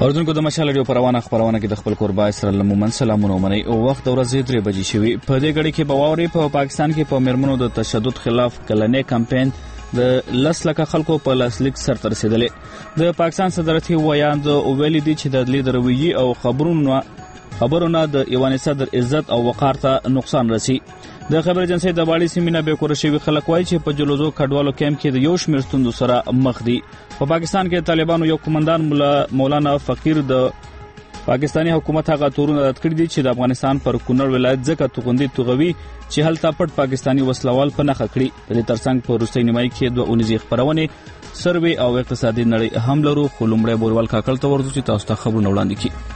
اوردونکو د مشال رادیو پروانه خبرونه کې د خپل کوربا اسرائیل مومن سلامونه ومني او وخت د ورځې 3 بجې شوي. په دې غړي کې بواوري په پاکستان کې په مرمنو د تشدد خلاف کلنې کمپاین د 10 لک خلکو په لاسلیک سر ته رسیدلې. د پاکستان صدرتي ویان د ویلي دي چې د عدلي درویي او خبرونه د ایوان صدر عزت او وقار ته نقصان رسي. د خبر ایجنسی د باړي سیمینه به کور شوی خلک وایي چې په جلوزو کډوالو کیمپ کې د یو شمېر ستوندو سره مخ دي. په پاکستان کې طالبانو یو کمانډان مولانا فقیر د پاکستانی حکومت هغه تورونه رد کړی دي چې د افغانستان پر کونړ ولایت ځکه توغندي توغوي چې هلته پټ پاکستانی وسلوال په نخښه کړی. د ترڅنګ په روسي نیمای کې دوه اونیزي خبرونه سروي او اقتصادي نړۍ هم لرو. خلومړی بوروال کاکل ته ورځو چې تاسو ته خبرونه وړاندې کړي.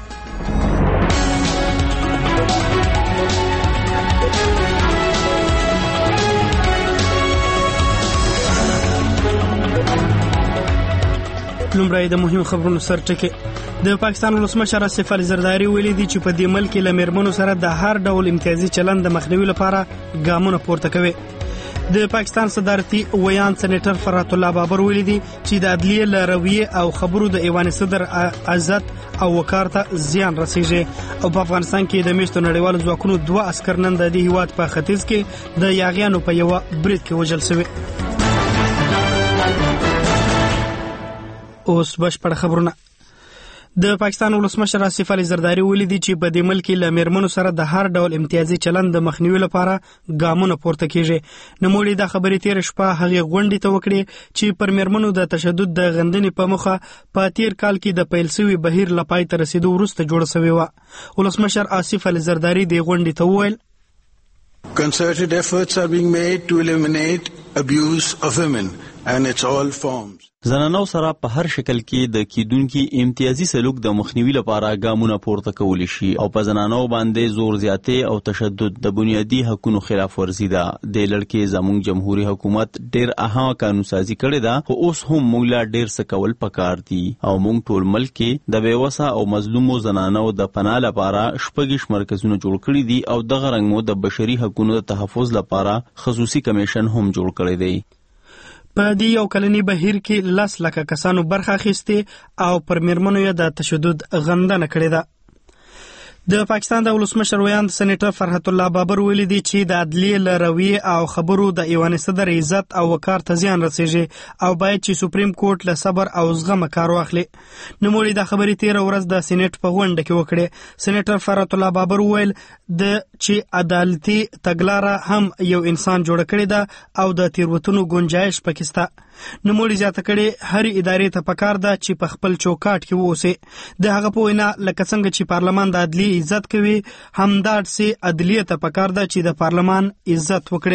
لومړی د مهم خبرونو سرټکي د پاکستان ولسمشر آصف علي زرداري ویلي دي چې په دې ملک کې لمرمنو سره د هر ډول امتیازي چلند د مخنیوي لپاره ګامونه پورته کوي. د پاکستان صدارتي ویان سېنیټر فرات الله بابر ویلي دي چې د عدلیه لرویه او خبرو د ایوان صدر عزت او وقار ته زیان رسیږي. او په افغانستان کې د میشتو نړیوالو ځواکونو 2 عسكر نن د هیواد په ختیځ کې د یاغیانو په یو برید کې وژل شوي. اوس بشپړ خبرونه. د پاکستان ولسمشر آصف علي زرداري ویلي دي چې په دې ملک کې لمرمنو سره د هر ډول امتیازي چلند د مخنیوي لپاره ګامونه پورته کیږي. نوموړي د خبرې تیر شپه هغه غونډې ته وکړي چې پر مرمنو د تشدد د غندنې په مخه په تیر کال کې د پیل شوی بهیر لپاره تر رسیدو وروسته جوړ شوی و. ولسمشر آصف علي زرداري د غونډې ته وویل Concerted efforts are being made to eliminate abuse of women and its all forms. زنانو سره په هر شکل کې د کیدونکو امتیازي سلوک د مخنیوي لپاره ګامونه پورته کول شي او په زنانو باندې زور زیاتې او تشدد د بنیادی حقوقو خلاف ورزي ده. د لړکې زموږ جمهوریت حکومت ډېر اهمه قانون سازي کړې ده خو اوس هم موږ لا ډېر څه کول پکار دي او موږ ټول ملک کې د بیوسه او مظلومو زنانو د پناه لپاره شپږ مرکزونه جوړ کړي دي او د غرنګمو د بشري حقوقو د تحفظ لپاره خصوصي کمیشن هم جوړ کړی دی. په دې یو کلنی بهیر کې 10 لک کسانو برخه اخیسته او پر مرمنو یې د تشدد غندنه کړې ده. د پاکستان د ولسمشر ویان سېنیټر فرات الله بابر ویلي دي چې د عدلیه لرویه او خبرو د ایوان صدر عزت او وقار ته زیان رسیږي او باید چې سپریم کورټ له صبر او زغم کار واخلي. نوموړي د خبرې تیر ورځ د سېنیټ په غونډه کې وکړه. سېنیټر فرات الله بابر ویل د چې عدالتي تګلاره هم یو انسان جوړ کړی ده او د تیروتنو گنجائش پکستا. نوموړي زیاته کړي هر ادارې ته پکار ده چې په خپل چوکاټ کې ووسي. د هغه په وینا لکه څنګه چې پارلمان د عدلیه عزت کوي همدارد سي عدلیه ته پکار ده چې د پارلمان عزت وکړي.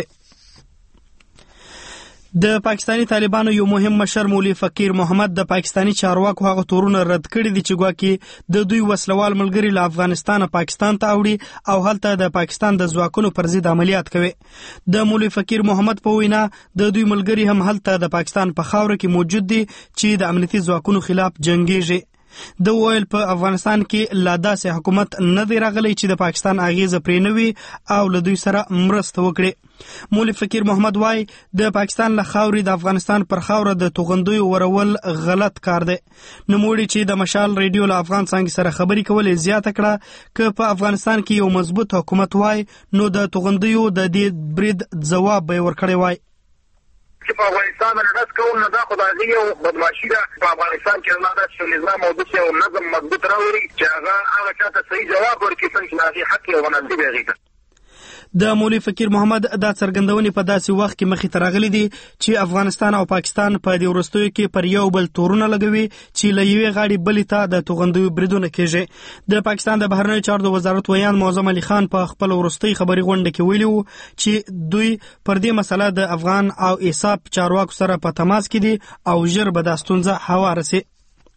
د پاکستانی طالبانو یو مهم مشر مولوی فقیر محمد د پاکستانی چارواکو هغه تورونه رد کړي دي چې ګواکې د دوی وسلوال ملګری له افغانستان پاکستان ته اوړي او هلته د پاکستان د ځواکونو پر ضد عملیات کوي. د مولوی فقیر محمد په وینا د دوی ملګری هم هلته د پاکستان په خاوره کې موجود دي چې د امنیتي ځواکونو خلاف جنگيږي. د ویل په افغانستان کې لا داسې حکومت نه دی راغلی چې د پاکستان اغیزه پرې نه وي او له دوی سره مرسته وکړي. مولوی فقیر محمد وای د پاکستان له خاورې د افغانستان پر خاوره د توغندیو ورول غلط کار دی. نوموړي چې د مشال ریډیو له افغان څنګه سره خبرې کولې زیاته کړه چې په افغانستان کې یو مضبوط حکومت وای نو د توغندیو د دې برید ځواب به ورکړی وای. چې په افغانستان باندې کوم نه دا خدای یو بدمعشي ده په افغانستان کې نه دا چې نظام او د یو نظم مضبوط راوړي چې هغه چاته صحیح جواب ورکړي چې هغه حق یو غنځي بیغیږي. د مولوی فقیر محمد دا څرګندونې په داسې وخت کې مخې ته راغلي دي چې افغانستان او پاکستان په دې وروستیو کې پر یو بل تورونه لګوي چې له یوې غاړې بلې ته د توغندیو بریدونه کېږي. د پاکستان د بهرنیو چارو وزارت ویان معظم علي خان په خپل وروستۍ خبري غونډه کې ویلي وو چې دوی پر دې مسله د افغان او ایساپ چارواکو سره په تماس کې دي او ژر به دا ستونزه هواره سي.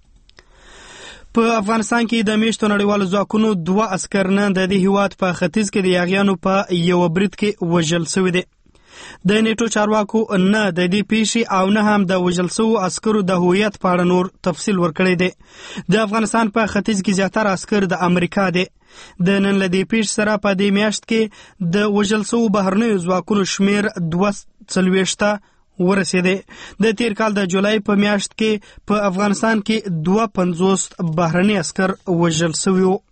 په افغانستان کې د میشتو نړیوالو ځواکونو 2 عسكر نه د هیواد په ختیځ کې د یاغیانو په یو برید کې وژل شوی دي. د نیټو چارواکو نه د دې پیښې او نه هم د وژل شوو عسکرو د هویت په اړه نور تفصیل ورکړی دی. د افغانستان په ختیځ کې زیاتره عسکر د امریکا دي. د نن له دې پیښې سره په دې میاشت کې د وژل شوو بهرنیو ځواکونو شمیر 240 ورسېدې. د تیر کال د جولای په میاشت کې په افغانستان کې 52 بهرني عسکر وژل شوي وو.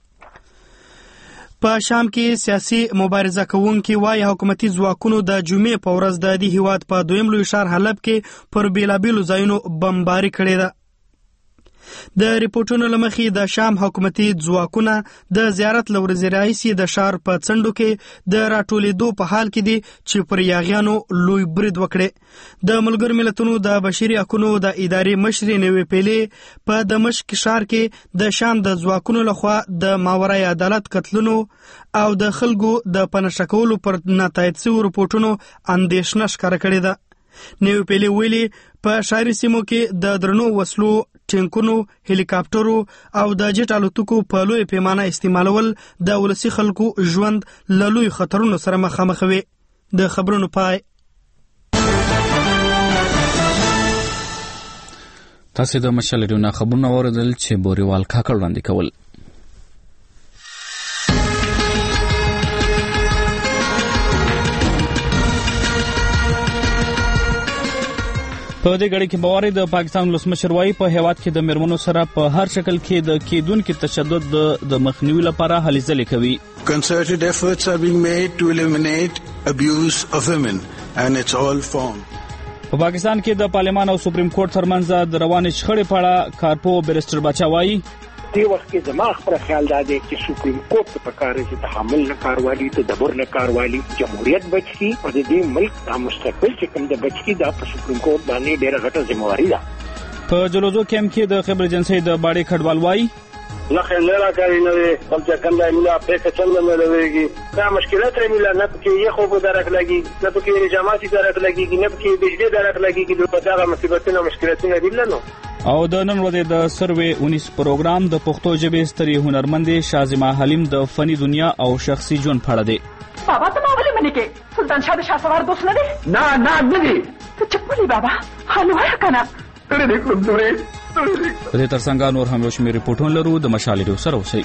په شام کې سیاسي مبارزه کوونکي وايي حکومتي ځواکونو د جمعې په ورځ د دې هیواد په دویم لوی ښار حلب کې پر بیلابیلو ځایونو بمباري کړې ده. د ریپورټونو له مخې د شام حکومتي ځواکونه د زیارت له ورځې راهیسې د ښار په څنډو کې د راټولېدو په حال کې دي چې پر یاغیانو لوی برید وکړي. د ملګرو ملتونو د بشري حقونو د ادارې مشرې نوې پیلې په دمشق ښار کې د شام د ځواکونو لخوا د ماورای عدالت قتلونو او د خلکو د پناه کولو پر ناتایید شویو رپورټونو اندېښنه ښکاره کړې ده. نوې پیلې ویلي په ښاري سیمو کې د درنو وسلو، ټینکونو، هلیکاپټرو او د جټ الوتکو په لوی پیمانه استعمالول د ولسي خلکو ژوند له لوی خطرونو سره مخامخوي. د خبرونو پای. تاسو د مشال ریډیو خبرونه اوریدل چې بوريوال کاکړ وړاندې کول. په دې غړي کې باوري د پاکستان ولسمشر وايي په هیواد کې د میرمنو سره په هر شکل کې د کېدونکو تشدد د مخنیوي لپاره هلې ځلې کوي. Concerted efforts are being made to eliminate abuse of women and its all forms. په پاکستان کې د پارلمان او سپریم کورټ ترمنځ د روانې شخړې په اړه کارپو بیرسټر بچا وايي دې وخت کې زما خپل خیال دا دی چې سپریم کورټ په کار کې تحمل نه کاروالي ته دبر نه کاروالي جمهوریت بچي او د دې ملک د مستقبل چې کوم د بچي دا په سپریم کورټ باندې ډېره غټه ذمہواری ده. په جلوزو کېم کې د خبر ایجنسی د باډي کډوال وايي لکه نه راکاري نه وي بل چې کوم د ملا په څنګه نه لويږي دا مشکلات یې ملا نه پکې یې خو به درک لګي نه پکې نظاماتي درک لګي نه پکې بجلی درک لګي د پدغه مصیبتونو مشکلاتونه دي نه. او د نن ورځې د سروې 19 پروګرام د پښتو ژبې ستري هنرمندې شازمه حلیم د فني دنیا او شخصي ژوند په اړه دی. بابا ته ما ولې منې کې سلطان شاه د شهسوار دوست نه دی؟ نه دی. ته چپ ولې بابا هلو وایه که نه ډېرې دې کمزورې. په دې ترڅنګ نور هم یو شمېر ریپورټونه لرو. د مشال ریډیو سره اوسئ.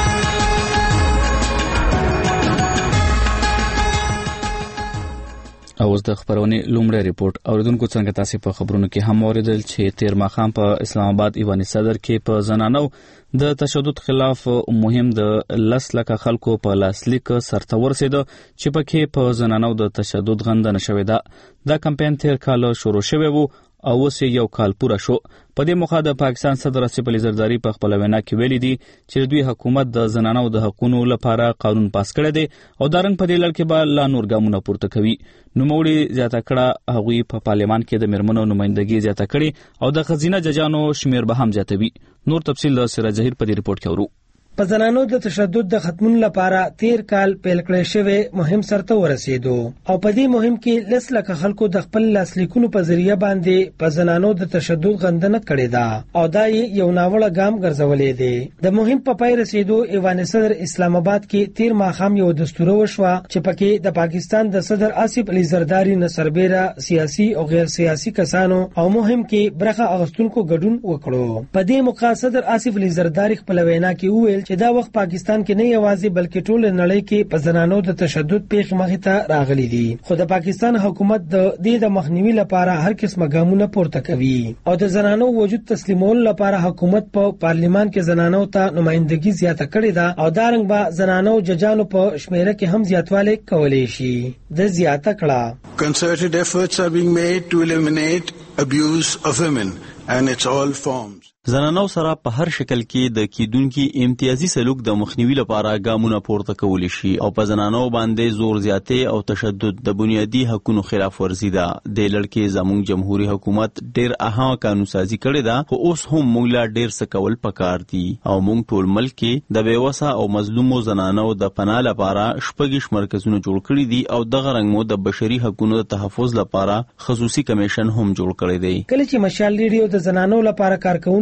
اوس د خبرونې لومړی ریپورت اوریدونکو څنګه تاسو په خبرونو کې هم اوریدل چې تیر ماښام په اسلام آباد ایوان صدر کې په زنانو د تشدد خلاف مهم د 10 لک خلکو په لاسلیک سرته ورسېده چې پکې په زنانو د تشدد غندنه شوې ده. دا کمپاین تیر کال شروع شوی وو او اوس یو کال پوره شو. په دې موخه د پاکستان صدر اسف علي زرداری په خپل وینا کې ویلي دي چې دوی حکومت د زنانو د حقوقو لپاره قانون پاس کړی دی او دا رنګ په دې لړ کې به لا نور ګامونه پورته کوي. نوموړي زیاته کړه هغوی په پارلمان کې د میرمنو نمائندګي زیاته کړي او د خزینه ججانو شمیر به هم زیاتوي. نور تفصیل د سراج ظهیر په دې ریپورت کې اورو. په زنانو د تشدد د ختمون لپاره تیر کال پیل کړی شوی مهم سرته ورسېدو او په دې مهم کې 10 لک خلکو د خپل لاسلیکونو په ذریعہ باندې په زنانو د تشدد غندنه کړې ده او دا یو ناوړه ګام ګرځولې دی. د مهم په پای رسیدو ایوان صدر اسلام آباد کې تیر ماښام یو دستور وشوه چې پکې د پاکستان د صدر اسف علي زرداری نه سربېره سیاسي او غیر سیاسي کسانو او مهم کې برخه اغوستونکو ګډون وکړو. په دې موقع صدر اسف علي زرداری خپل وینا کې وویل چې دا وخت پاکستان کې نه یوازې بلکې ټول نړۍ کې په زنانو د تشدد پیښې مخې ته راغلي دي خو د پاکستان حکومت د دې د مخنیوي لپاره هر قسمه ګامونه پورته کوي او د زنانو وجود تسلیمول لپاره حکومت په پارلمان کې زنانو ته نمائندګي زیاته کړې ده او دا رنګ به زنانو ججانو په شمیره کې هم زیاتوالی کولی شي. د زیاته کړه Concerted efforts are being made to eliminate abuse of women and its all forms. زنانو سره په هر شکل کې د کیدونکو امتیازي سلوک د مخنیوي لپاره ګامونه پورته کولی شي او په زنانو باندې زور زیاتې او تشدد د بنیادي حقوقو خلاف ورزي ده. د لړ کې زموږ جمهوریت حکومت ډېر اهم قانون سازي کړې ده خو اوس هم موږ لا ډېر څه کول پکار دي او موږ ټول ملک کې د بیوسه او مظلومو زنانو د پناه لپاره شپږ مرکزونه جوړ کړي دي او دغه رنګ مو د بشري حقوقو د تحفظ لپاره خصوصي کمیشن هم جوړ کړی دی. کله چې مشال ریډیو د زنانو لپاره کارکون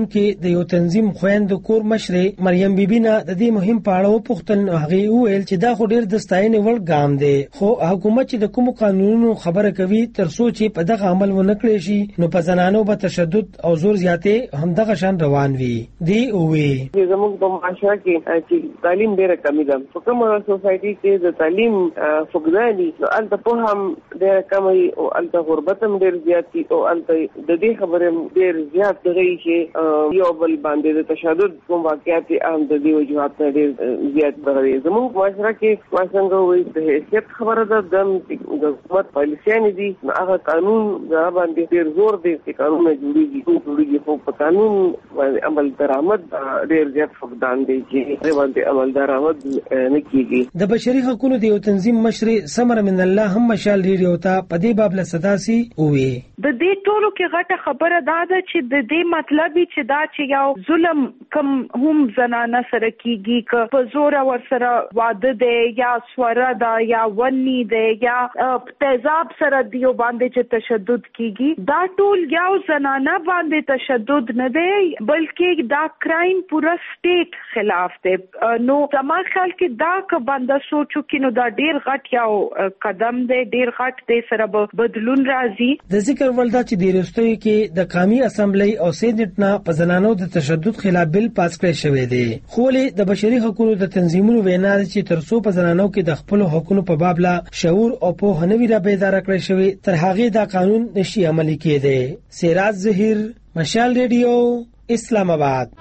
کې د یو تنظیم خويند کور مشرې مریم بیبي نه د دې مهم پاړه وپوښتل نو هغه وویل چې دا خو ډیر د ستاینې وړ ګام دی خو حکومت چې د کوم قانونونو خبره کوي تر څو چې په دغه عمل ونه کړی شي نو په زنانو به تشدد او زور زیاتې هم دغه شان روان وي دی وی زموږ په معاشره کې چې تعلیم ډیره کمی ده په کومه سوسایټي کې د تعلیم فقدان دي نو البته په هم ډیره کمی او البته غربت هم ډیر زیات دي او البته د دې خبرې ډیر زیات دی چې یو بل باندې د تشدد کوم واقعیت هم د دې وجوهات ډیر زیات بغوي زموږ معاشره کې څنګه وایي د حیثیت خبره ده د حکومت پالیسیانې دي هغه قانون دا باندې ډیر زور دی چې قانون جوړیږي خو په قانون باندې عمل درآمد ډیر زیات فقدان دی چې باندې عمل درآمد نه کیږي د بشري حقوقو د یو تنظیم مشرې سمر من الله هم مشال ریډیو ته په دې باب له صداسي وی د دې ټولو کې غټه خبره ده چې د دې مطلب چې دا چې یو ظلم کم هم زنانه سره کیږي ک په زور ور سره واده دی یا سوره ده یا ونی دی یا تیزاب سره دیو باندې چې تشدد کیږي دا ټول یو زنانه باندې تشدد نه دی بلکې دا کرایم پورا سټیټ خلاف دی نو زما خیال کې دا ک باندې سوچو کې نو دا ډیر غټ یو قدم دی ډیر غټ دی سره بدلون راځي د ذکر ولدا چې د ریاستوي کې د قومي اسمبلی او سېنات نه په زنانو د تشدد خلاف بل پاس کړی شوی دی خو له د بشري حقوقو د تنظیمونو وینا چې ترڅو په زنانو کې د خپل حقوقو په باب لا شعور او په هنوي را بیدار کړی شوی تر هغه دا قانون نشي عملي کېده سراج ظهیر مشال ریډیو اسلام آباد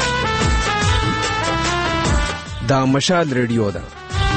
دا مشال ریډیو ده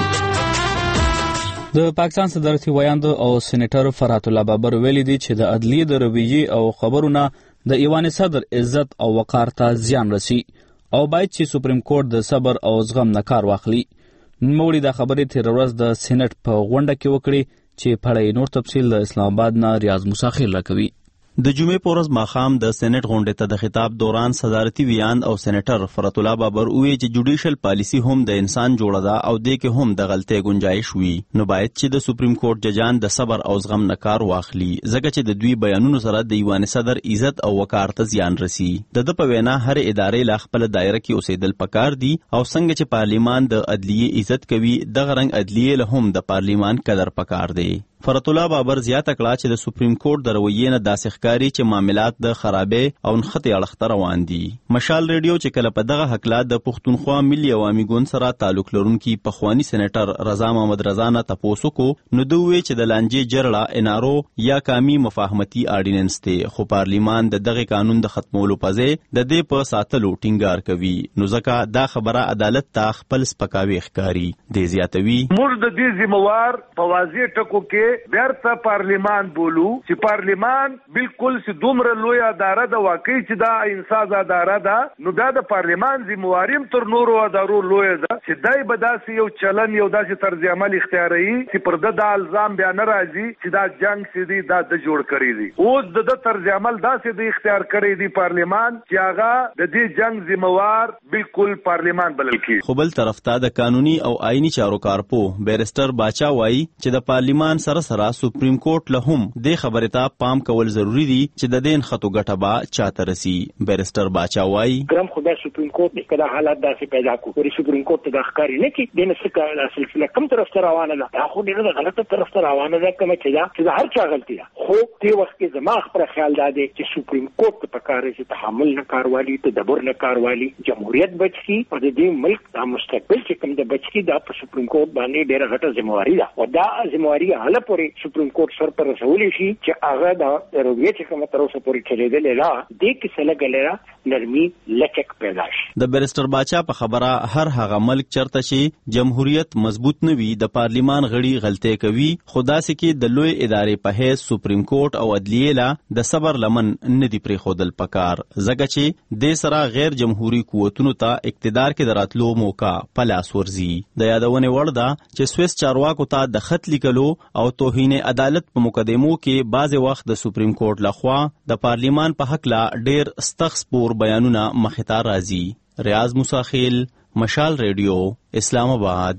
د پاکستان صدارتي ویاند او سېنیټر فرحت الله بابر ویلي دي چې د عدلیې د رویې او خبرونه د ایوان صدر عزت او وقار ته زیان رسي او باید چې سپریم کورټ د صبر او زغم نه کار واخلي نوموړي دا خبرې تیر ورځ د سېنات په غونډه کې وکړي چې پړې نور تفصیل د اسلام آباد نه ریاض مساخیل راکوي د جمعې په ورځ ماښام د سېنات غونډې ته د خطاب دوران صدارتي ویاند او سېنیټر فرحت الله بابر وویل چې جوډیشل پالیسی هم د انسان جوړه ده او دې کې هم د غلطۍ گنجائش وي نو باید چې د سپریم کورټ ججان د صبر او زغم نه کار واخلي ځکه چې د دوی بیانونو سره د ایوان صدر عزت او وقار ته زیان رسي د په وینا هر ادارې لا خپل دایره کې اوسېدل پکار دي او څنګه چې پارلیمان د عدلیې عزت کوي دغه رنګ عدلیې له هم د پارلیمان قدر پکار دی فرحت الله بابر زیاته کړه چې د سپریم کورټ د رویې نه داسې ښکاري چې معاملات د خرابې او نښتې اړخ روان دي مشال ریډیو چې کله په دغه حقله د پښتونخوا ملي عوامي ګوند سره تعلق لرونکي پخوانی سېنیټر رضا محمد رضا نه تپوس وکړو نو دوی وویل چې د لانجې جرړه انارو یا کامي مفاهمتي آرډیننس دی خو پارلیمان د دغه قانون د ختمولو په ځای د دې په ساتلو ټینګار کوي نو ځکه دا خبره عدالت ته خپل سپکاوي ښکاري دی زیاتوي موږ د دې ذمہوار په واضح ټکو کې بیرته پارلیمان بولو چې پارلیمان بالکل چې دومره لوی اداره ده واقعي چې دا انصاف اداره ده نو دا د پارلیمان ذمہواریم تر نورو ادارو لوی ده چې دای به داسې یو چلن یو داسې طرز عمل اختیاري چې پر د الزام بیا نه راځي چې دا جنگ سي دي دا د جوړ کړی دي اوس د طرز عمل داسې د اختیار کړی دی پارلیمان چې هغه د دې جنگ ذمہوار بالکل پارلیمان بلل کی خو بل طرف ته د قانوني او آئینی چارو کارپو بیرسټر باچا وایي چې د پارلیمان سره سپریم کورټ له هم د خبرې ته پام کول ضروری دي چې د دین خطو ګټه با چاته رسی بیرسټر باچا وایي ګرام خدای سپریم کورټ کله حالات داسې پیدا کوي سپریم کورټ د ښکاری نه کی دنه څخه سلسله کم طرف ته روانه ده خو ډیره غلطه طرف ته روانه ده کوم چې هر چا غلطي ده خو دې وخت کې زما خبره خیال ده چې سپریم کورټ په کار کې تحمل نه کاروالي تدبر نه کاروالي جمهوریت بچي او د دې ملک د مستقبل چې کوم د بچي د سپریم کورټ باندې ډیره غټه ذمہواری ده او دا ذمہواری حاله پورې سپریم کورټ سر پر رسولي شي چې هغه د رویې چې کوم تر اوسه پورې چلیدلې لا د کې سلګلره نرمي لچک پیدا شي د بیرسټر باچا په خبره هر هغه ملک چرته شي جمهوریت مضبوط نه وي د پارلیمان غړي غلطۍ کوي خدا سي کې د لوی ادارې په هیڅ سپریم کورټ او عدلیې لا د صبر لمن نه دی پرې خودل پکار ځکه چې د سره غیر جمهوریت قوتونو ته اقتدار کې دراتلو موقع پلاس ورزي د یادونه وړ ده چې سويس چارواکو ته د خط لیکلو او توهین عدالت په مقدمو کې بعض وخت د سپریم کورټ لخوا د پارلیمان په حق لا ډیر سخت بیانونه مخې ته راځي ریاض مساخیل مشال ریډیو اسلام آباد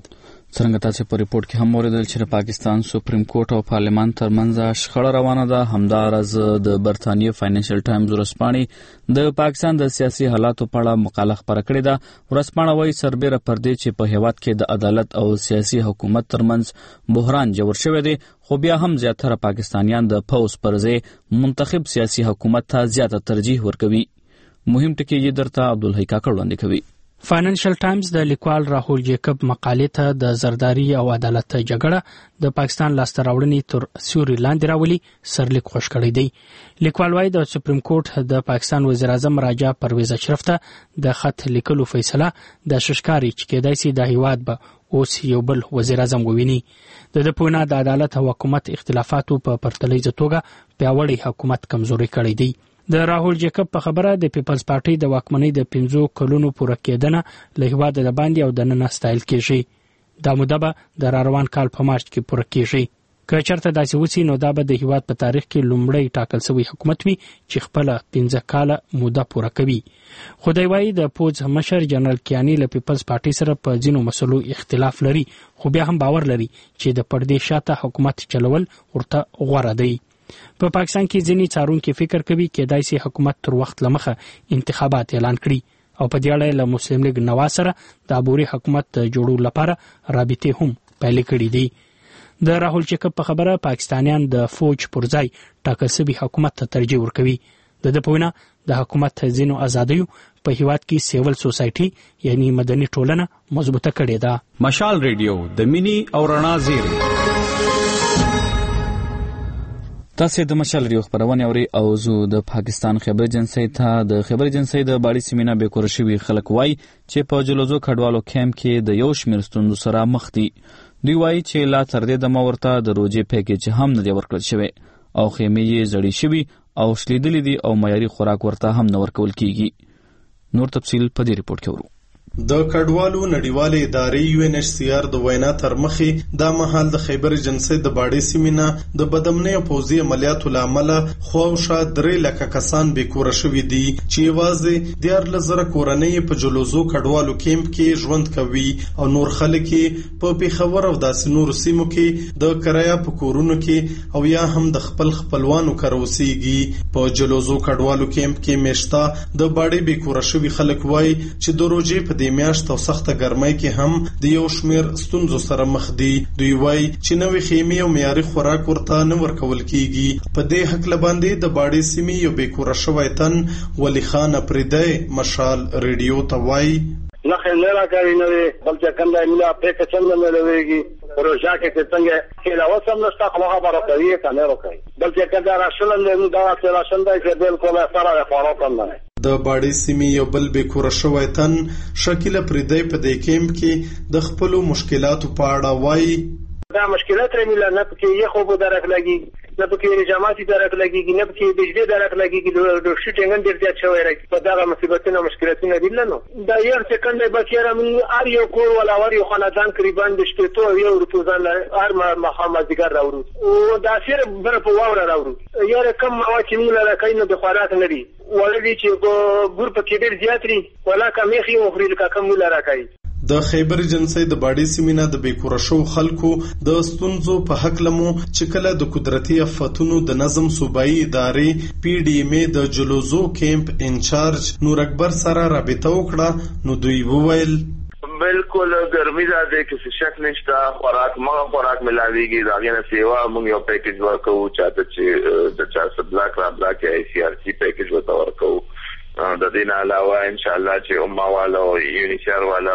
څنګه تاسو په ریپورت کې هم اوریدل چې پاکستان سپریم کورټ او پارلیمان ترمنځ شخړه روانه ده. همدارز د برتانیې فاینانشل ټایمز ورځپاڼې د پاکستان د سیاسي حالاتو په اړه مقاله خپره کړې ده. ورځپاڼه وايي سربېره پر دې چې په هیواد کې د عدالت او سیاسي حکومت ترمنځ بحران جوړ شوی دی، خو بیا هم زیاتره پاکستانیان د پوز پر ځای منتخب سیاسي حکومت ته زیاته ترجیح ورکوي. مهم ټکی یې درته عبدالحی کاکړ وړاندې کوي. فاینانشل ټایمز د لیکوال راهول جیکب مقالې ته د زرداری او عدالت جګړه د پاکستان لاسته راوړنې تر سیوري لاندې راولي سرلیک خوش کړی دی. لیکوال وايي د سپریم کورټ د پاکستان وزیر اعظم راجا پرویز اشرف ته د خط لیکلو فیصله د ششکاري چې کېدای شي د هیواد به اوس یو بل وزیر اعظم وویني. د پوینا د عدالت او حکومت اختلافاتو په پرتلیزه توګه پیاوړی حکومت کمزوري کړی دی. د راهول جیکب په خبره د پیپلز پارټي د واکمنۍ د 15 کلونو پوره کېدنه له هیواد د باندې او د نن ستایل کېږي. دا موده به د روان کال په مارچ کې پوره کېږي. که چېرته داسې وسی نو دا به د هیواد په تاریخ کې لومړی ټاکل شوی حکومت وي چې خپل 15 کاله موده پوره کوي. خدای وایي د پوز مشر جنرال کیانی له پیپلز پارټي سره په ځینو مسلو اختلاف لري، خو بیا هم باور لري چې د پردې شاته حکومت چلول ورته غوړه دی. په پاکستان کې ځینې څارونکي فکر کوي کېدای شي حکومت تر وخت لمخه انتخابات اعلان کړي او په دې اړه له مسلم لیگ نواز سره د عبوري حکومت جوړولو لپاره رابطې هم پیل کړي دي. د راهول جیکب په خبره پاکستانیان د فوج پر ځای ټاکل شوي حکومت ته ترجیح ورکوي. د پوینا د حکومت ځینو ازادیو په هیواد کې سیول سوسایټي یعنی مدني ټولنه مضبوطه کړې ده. مشال ریډیو د مینی او رڼا زیری. تاسو د مشال ریډیو خبرونه اوري او زه د پاکستان خبر ایجنسی ته د خبر ایجنسی د باړي سیمینه به کور شوی خلک وای چې په جلوزو کډوالو کیمپ کې د یو شمېر ستوندو سره مخ دي. دوی وای چې لا تر دې د مورته د روجي پیکیج هم نه دی ورکړل شوی او خیمې یې زړې شوی او شلیدلې دي او معیاري خوراک ورته هم نه ورکول کیږي. نور تفصیل په دې ریپورت کې ورو. د کډوالو نړیوالې ادارې UNHCR د وینا تر مخې دا مهال د خیبر ایجنسی د باړې سیمینه د بدامنۍ او پوځي عملیاتو له امله خواوشا 3 لکه کسان بېکوره شوي دي چې یوازې 14,000 کورنۍ په جلوزو کډوالو کیمپ کې ژوند کوي او نور خلک په پیښور او داسې نورو سیمو کې د کرایه په کورونو کې او یا هم د خپل خپلوانو کره اوسېږي. په جلوزو کډوالو کیمپ کې میشته د باړې بېکوره شوي خلک وایي چې د روژې په د میاشت او سخته ګرمۍ کې هم د یو شمېر ستونزو سره مخ دي. دوی وایي چې نوې خیمې او معیاري خوراک ورته نه ورکول کیږي. په دې هکله باندې د باړې سیمې یو بېکوره شوی تن ولی خان اپریدی مشال ریډیو ته وایي نه خلک راکړي نه بلکې کنده ملا په څنګه نه لويږي پروژه کې څنګه کې لا وسم نشته خو خبره کوي کنه راکړي بلکې کنده راشل نه دا راشل دی چې بالکل سره فعالیت نه د باړې سیمې یو بل بېکوره شوی تن شکیل اپریدی په دې کیمپ کې د خپلو مشکلاتو په اړه وایي دا مشکلات رمیلا نه پکې یې خو به درک لګي نه پکې رجاماتي درک لګي نه پکې بجلی درک لګي د شټینګن ډیر ځای شوی راځي په دا مصیبتونو مشکلاتونه دي نه دا یو سکند به کېره من ار یو کور ولا ور یو خاندان قریبان د شته یو روزان ار محمد دیګر راوړو او دا سیر بر په واور راوړو یو رقم واچې موږ لا کاینه د خوراک نه دي ولې چې ګور په کې ډیر زیاتري ولا کمیخي مخري لکه کوم لا راکای. د خیبر ایجنسی د باړې سیمینه د بېکوره شوو خلکو د ستونزو په هکله مو چې کله د قدرتي آفتونو د نظم صوبایي ادارې PDMA د جلوزو کیمپ انچارج نور اکبر سره رابطه وکړه نو دوی وویل بالکل ګرمي ده کې شک نشته خوراک ملاويږي داغه نه سیوا موږ یو پیکیج ورکو چاته چې د 400 بلاک را بلاک ICRC پیکیج ورکو د دې نه علاوه ان شاء الله چې امه والا او یونیسر والا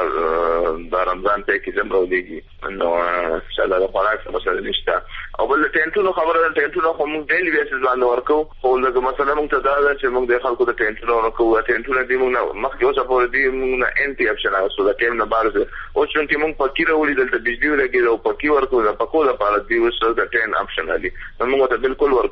د رمضان پیکیج هم راوړي نو ان شاء الله د خوراک څه مسله نشته او بل ټینټونو خبره ده ټینټونو خو موږ ډیلی بیسز باندې ورکو خو لږه مسله موږ ته دا ده چې موږ د خلکو د ټینټونو ورکو ټینټونو دې موږ مخکې اوسه پورې دې موږ نه انټي اپشن اوسه د ټیم نه بارز او چې موږ پکې راوړي دلته بجلی ولګي او پکې ورکو د پکو لپاره دې اوسه د ټین اپشن علي موږ ته بالکل ورکو.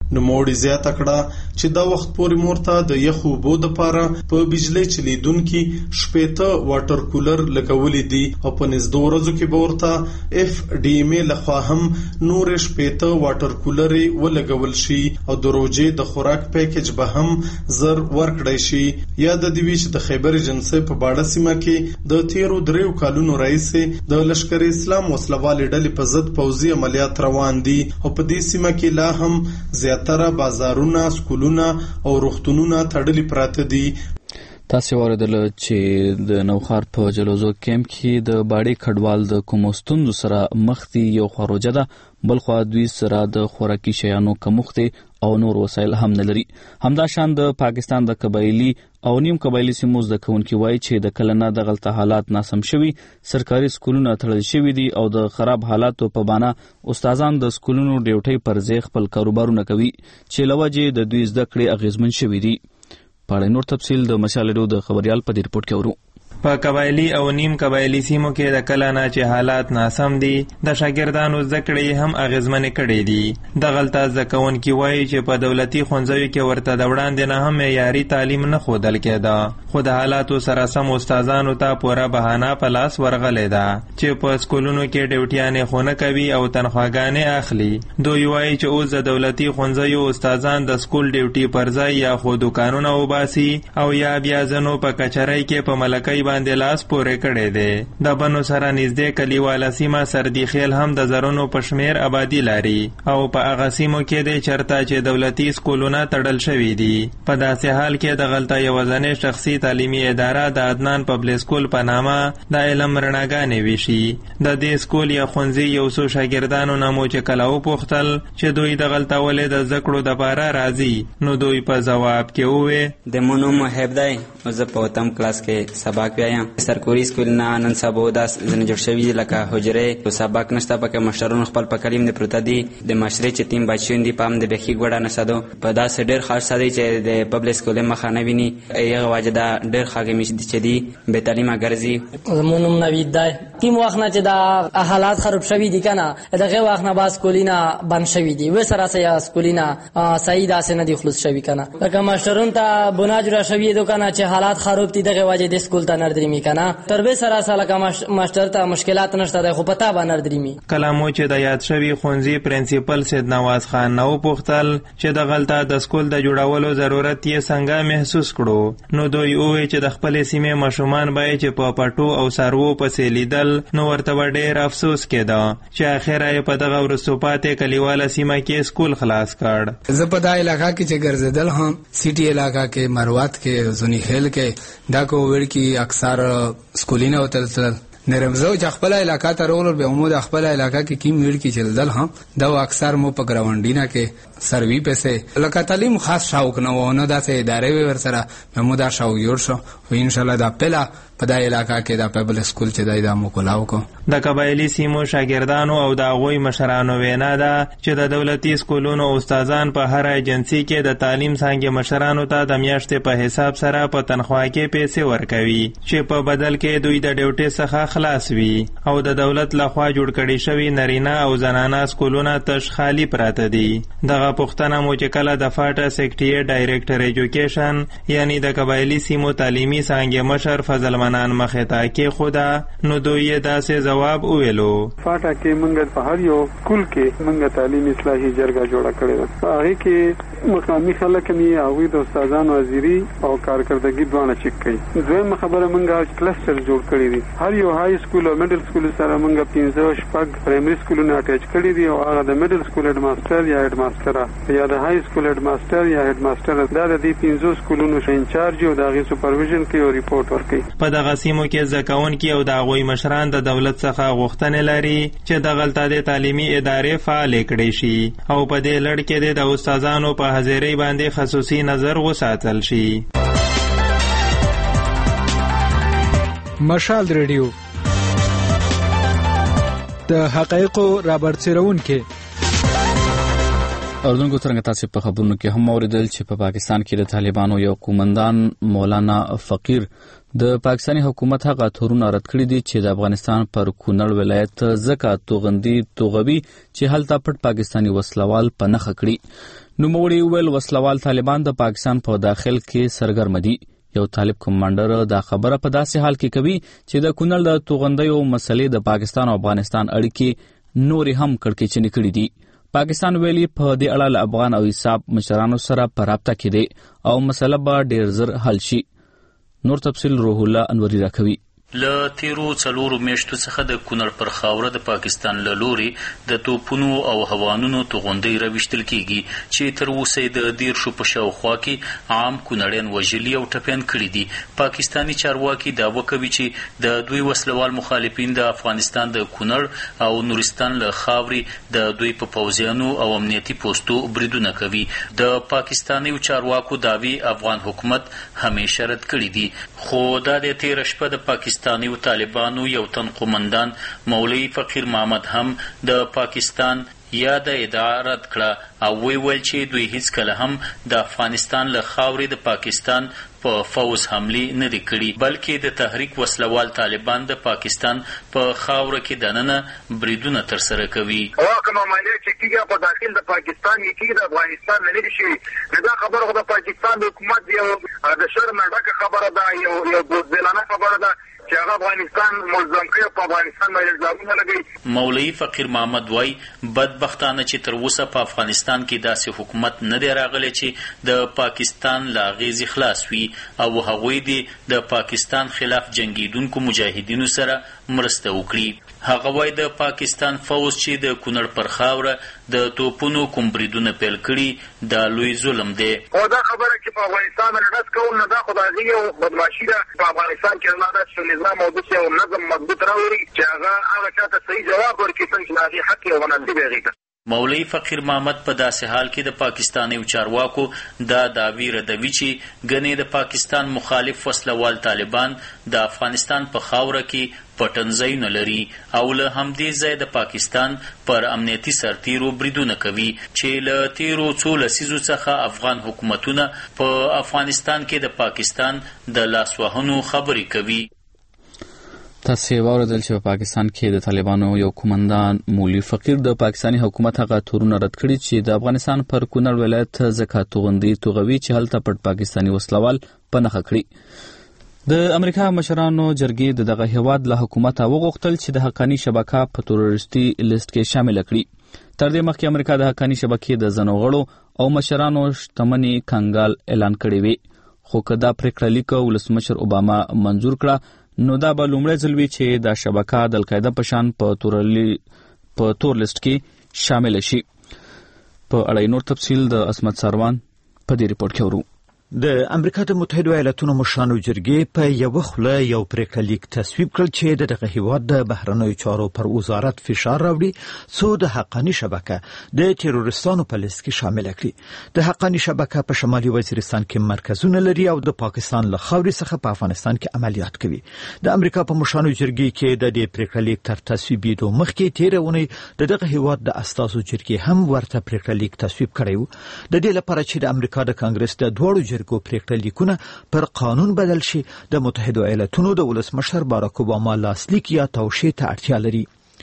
نوموړي زیاته کړه چې دا وخت پورې مورته د یخو اوبو دپاره په بجلی چلیدونکي 80 واټر کولر لګولې دي او په نږدې ورځو کې به ورته FDMA لخوا هم نور 80 واټر کولر ولګول شي او د روجې د خوراک پیکج به هم زر ورکړی شي. یاد دی چې د خیبر ایجنسۍ په باړه سیمه کې د تیرو 3 کالونو راهیسې د لشکر اسلام وسلوالې ډلې په ضد پوځي عملیات روان دي او په دې سیمه کې لا هم زیاتره بازارونه، سکولونه او روغتونونه تړلي پراته دي. تاسو اوریدل چې د نوخار په جلوزو کیمپ کې د باړې کډوال د کومو ستونزو سره مخ دي. یو خوا روژه ده، بل خوا دوی سره د خوراکي شیانو کمښت او نور وسایل هم نه لري. همدا شان د پاکستان د قبایلی او نیم قبایلی سیمو زده کوونکي وایي چې د کله نه دغلته حالات ناسم شوي، سرکاري سکولونه تړل شوي دي او د خراب حالاتو په بانه استادان د سکولونو ډیوټۍ پر ځای خپل کاروبارونه کوي چې له وجې د دوی زده کړې اغیزمن شوي دي. په نور تفصیل د مشال ریډیو د خبريال په دې رپورټ کې ورو. په قبایلی او نیم قبایلی سیمو کې د کله نه چې حالات ناسم دي، د شاګردانو زده کړې هم اغیزمنې کړې دي. دغلته زده کوونکي وایي چې په دولتي ښوونځیو کې ورته د وړاندې نه هم معیاري تعلیم نه ښودل کېده، خو د حالاتو سره سم استادانو ته پوره بهانه په لاس ورغلې ده چې په سکولونو کې ډیوټیانې خو نه کوي او تنخواګانې اخلي. دوی وایي چې اوس د دولتي ښوونځیو استادان د سکول ډیوټي پر ځای یا خو دوکانونه وباسي او یا بیا ځنو په کچرۍ کې په ملکۍ باندې لاس پورې کړی دی. د بنو سره نږدې کلیواله سیمه سردي خیل هم د زرونو په شمیر آبادي لري او په هغه سیمو کې دی چرته چې دولتي سکولونه تړل شوي دي. په داسې حال کې دغلته یوازینۍ شخصي تعلیمي اداره د عدنان پبلک سکول په نامه د علم رڼاګانې ویشي. د دې سکول یا ښوونځي یو څو شاګردانو نه مو چې کله وپوښتل چې دوی دغلته ولې د زده کړو دپاره راځي، نو دوی په ځواب کې وویل د مونو محب دی، زه په اتم کلاس کې سبق وایم. سرکوري سکول نه نن سبا داس ځنې جوړ شوي لکه حجرې، سبق نشته، پکې مشترونه خپل په کلیم نه پروته دي. د معاشرې چې تیم بچیون دي په هم د بیخي ګوډه نه سدو په داسې ډېر خاصه دی چې د پبلک سکول مخه نه ویني. هغه وجه دا ډېر ښه چې دي بې تعلیمه ګرځي. زمونږ نوم نوید دی. کوم وخت نه چې دا حالات خراب شوي دي که نه، دغه وخت نه بعد سکولونه بند شوي دي. وې سره سره سکولونه صحیح داسې نه دي خلاص شوي که نه، لکه مشترونو ته بنا جوړه شوي دي که نه چې حالات خراب دي، دغه وجه د سکول ته نه درېمي که نه. تر به سره سره که مشتر ته مشکلات نشته دی، خو پتا به نه درېمي. کله مو چې د یاد شوي ښوونځي پرنسپل سید نواز خان نه وپوښتل چې دغلته د سکول د جوړولو ضرورت یې څنګه محسوس کړو، نو دوی وویل چې د خپلې سیمې ماشومان به یې چې په پټو او سارو پسې لیدل، نو ورته به ډېر افسوس کېده چې اخره یې په دغه وروستو پاتې کلیواله سیمه کې سکول خلاص کړ. زه په دا علاقه کې چې ګرځېدل هم سیټي علاقه کې، مروات کې، زونی خیل کې، دا کووډ کې اکثر سکولینه وتل نرمزو چې خپل علاقه ته ورول به عمود خپل علاقه کې کیم ویل کې چلدل هم دا اکثر مو په ګراونډینا کې سروي پیسې لکه تعلیم خاص شوق نه ونه داسې ادارې ور سره مو دا شوق جوړ شو او ان شاء الله دا پلا په دا علاقه کې دا پبلک سکول چې دا مو کولاو کو. د قبایلی سیمو شاګردانو او د هغوی مشرانو وینا ده چې د دولتي سکولونو استادان په هر ایجنسي کې د تعلیم څانګې مشرانو ته د میاشتې په حساب سره په تنخوا کې پیسې ورکوي چې په بدل کې دوی د ډیوټي څخه خلاص وي او د دولت لخوا جوړ کړي شوي نارینه او زنانه سکولونه تش خالی پراته دي. دغه پوښتنه مو چې کله د فاټا سیکټري ډایریکټر ایجوکیشن یعنی د قبایلی سیمو تعلیمي څانګې مشر فضل منان مخې ته کېښوده، نو دوی یې داسې ځواب وویلو. فاټا کې موږ په هر یو سکول کې موږ تعلیمي اصلاحي جرګه جوړه کړې ده. په هغې کې مقامي خلک هم یې هغوی د استادانو حاضري او کارکردګي دواړه چک کوي. دویمه خبره موږ کلسټر جوړ کړي دي. هر یو های سکول او میډل سکول سره موږ 15 پرایمري سکولونه اټیچ کړي دي او هغه د میډل سکول هډ ماستر یا هډ ماستر یا د های سکول هډ ماستر یا هډ ماستر دا د دې 15 سکولونو انچارج او د هغې سپرویژن کوي او ریپورټ ورکوي. په دغه سیمو کې زده کوونکي او د هغوی مشران د دولت څخه غوښتنې لري چې دغلته د تعلیمي ادارې فعالې کړي شي او په دې لړ کې د استادانو په حاضرۍ باندې خصوصي نظر وساتل شي. مشال ریډیو د حقایقو رابرسېرونکي. اردوونکو څنګه تاسو په خبرونو کې هم اوریدل چې په پاکستان کې د طالبانو یو قومندان مولانا فقیر د پاکستاني حکومت هغه تورونه رد کړی دي چې د افغانستان پر کونړ ولایت زکات توغندي توغوي چې هلته پټ پاکستاني وسلوال په نخ کړی. نوموړي ویل وسلوال طالبان د پاکستان په داخل کې سرګرم دي. یو طالب کمانډر دا خبره په داسې حال کې کوي چې د کونړ د توغندیو مسلې د پاکستان او افغانستان اړیکې نورې هم کړکېچنې کړي دي. پاکستان ویلي په دې اړه له افغان او حساب مشرانو سره په رابطه کې دی او مسله به ډېر زر حل شي. نور تفصیل روح الله انوري راکوي. له تیرو 4 میاشتو څخه د کونړ پر خاوره د پاکستان له لوري د توپونو او هوانونو توغندۍ راویشتل کیږي چې تر اوسه د 10 په شاوخوا کې عام کونړیان وژلي او ټپیان کړي دي. پاکستاني چارواکي دعوه کوي چې د دوی وسلوال مخالفین د افغانستان د کونړ او نورستان له خاورې د دوی په پوځیانو او امنیتي پوستو بریدونه کوي. د پاکستاني چارواکو دعوی افغان حکومت همیشه رد کړي دي، خو دا د تیر شپه د پاکستاني طالبانو یو تن قومندان مولوی فقیر محمد هم د پاکستان یا د ادعا رد کړه او ویل چې دوی هیڅ کله هم د افغانستان له خاورې د پاکستان په فوز حمله نه دي کړي، بلکې د تحریک وسلوال طالبان د پاکستان په خاوره کې دننه بریدونه تر سره کوي. واکه معاملې چې کیږي په داخل د پاکستان کې د افغانستان نه دي شي، دا خبره د پاکستان حکومت یو د شرم ډکه خبره ده، یو بوزدلانه خبره ده چې هغه افغانستان ملزم کوي په افغانستان باندې الزامونه لګوي. مولوی فقیر محمد وای بدبختانه چې تر اوسه په افغانستان کې داسې حکومت نه دی راغلی چې د پاکستان له اغېزې خلاص وي او هغوی د پاکستان خلاف جنګیدونکو مجاهدینو سره مرسته وکړي. هغه وای د پاکستان فوز چې د کونړ پر خاوره د توپونو کوم بریدونه پیل کړي دا لوی ظلم دی. او دا خبره چې په افغانستان باندې رد کول نه دا خدای یو بدمعشي ده. په افغانستان کې نه دا نظام او د نظم مضبوط راوړي چې هغه چاته صحیح جواب ورکړي چې هغه حق یې غنندې وي. مولوی فقیر محمد په داسې حال کې د پاکستاني چارواکو دا دعوی ردوي چې ګنې د پاکستان مخالف وسلوال طالبان د افغانستان په خاوره کې پټنځای نه لري او له همدې ځای د پاکستان پر امنیتي سرتیرو بریدونه کوي چې له تیرو 2 لسیزو څخه افغان حکومتونه په افغانستان کې د پاکستان د لاسوهنو خبرې کوي. تاسو واوریدل چې په پاکستان کې د طالبانو یو کمانډان مولوی فقیر د پاکستاني حکومت هغه تورونه رد کړي چې د افغانستان پر کونړ ولایت زکات توغندي توغوي چې هلته پټ پاکستاني وسلوال په نخښه کړي. د امریکا مشرانو جرګې دغه هیواد له حکومت وغوښتل چې د حقانی شبکه په تروریستي لیست کې شامل کړي. تر دې مخکې امریکا د حقانی شبکې د زنوغړو او مشرانو شتمنۍ کنګال اعلان کړی وي، خو که دا پریکړه لیک ولسمشر اوباما منزور کړه نو دا به لومړی ځل وي چې دا شبکه د القاعده په شان په تور لیست کې شامل شي. په اړه نور تفصیل د اسمت سروان په دې ریپورت کې ورو. د امریکا د متحده ایالاتونو مشرانو جرګې په یو خله یو پریکړه لیک تصویب کړل چې دغه هیواد د بهرنیو چارو پر وزارت فشار راوړي څو د حقانی شبکه د تروریستانو په لیست کې شامل کړي. د حقانی شبکه په شمالي وزیرستان کې مرکزونه لري او د پاکستان له خاورې څخه په افغانستان کې عملیات کوي. د امریکا په مشرانو جرګې کې د دې پریکړه لیک تر تصویبېدو مخکې تیرونه دغه هیواد د استازو جرګې هم ورته پریکړه لیک تصویب کړی و، د دې لپاره چې د امریکا د کانګرس د دوړو جرګو پریکړه لیکونه پر قانون بدل شي. د متحده ایالاتونو د ولسمشر باراک اوباما لاسلیک یا توشیح ته اړتیا لري.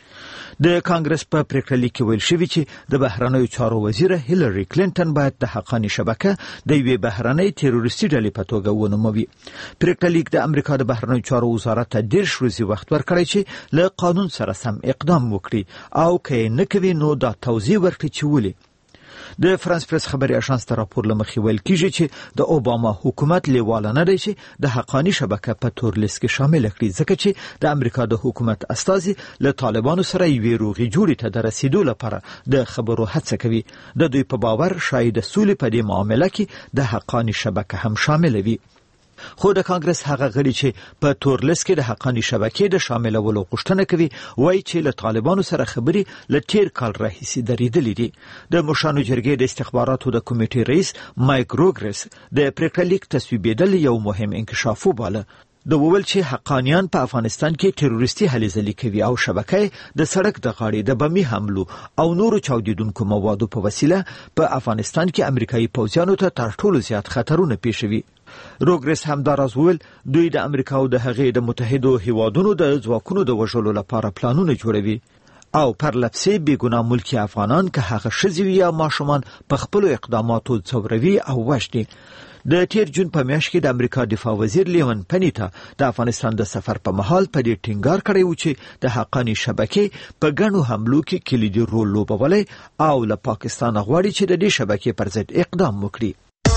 د کانګرس په پریکړه لیک کې ویل شوی چې د بهرنیو چارو وزیر هیلری کلینټن باید د حقانی شبکه د یوې بهرنۍ تروریستي ډلې په توګه ونوموي. پریکړه لیک د امریکا د بهرنیو چارو وزارت ته 10 ورځې وخت ورکړی چې له قانون سره سم اقدام وکړي او که نه کوي نو دا توضیح ورکړي چې ولې. د فرانس پریس خبري اژانس ته راپور لمخې ویل کیږي چې د اوباما حکومت لیواله نه دی چې د حقانی شبکه په تور لیست کې شامل کړي، ځکه چې د امریکا د حکومت استازي له طالبانو سره یوې روغې جوړې ته د رسیدو لپاره د خبرو هڅه کوي. د دوی په باور شاید د سولې په دې معامله کې د حقانی شبکه هم شامل وي. خو د کانګرس هغه غړي چې په تور لیست کې د حقانی شبکې د شاملولو غوښتنه کوي وایي چې له طالبانو سره خبرې له تیر کال راهیسې درېدلې دي. د مشرانو جرګې د استخباراتو د کمیټې رئیس مایک روګرس د پریکړه لیک تصویبېدل یو مهم انکشاف وباله. د وویل چې حقانیان په افغانستان کې تروریستي هلې ځلې کوي او شبکې د سړک د غاړې د بمي حملو او نورو چاودیدونکو موادو په وسیله په افغانستان کې امریکایي پوځیانو ته تر ټولو زیات خطرونه پیښوي. روګرس همداراز ویل دوی د امریکا او د هغې د متحدو هیوادونو د ځواکونو د وژلو لپاره پلانونه جوړوي. او پرلپسې بیګناه ملکی افغانان که هغه ښځې وي یا ماشومان په خپلو اقداماتو ځوروي او وژني. د تیر جون په میاشت کې د امریکا دفاع وزیر لیون پنیتا د افغانستان د سفر په مهال په دې ټینګار کړی و چې د حقانی شبکې په ګڼو حملو کې کلیدي رول لوبولی او له پاکستان غواړي چې د دې شبکې پر ضد اقدام وکړي.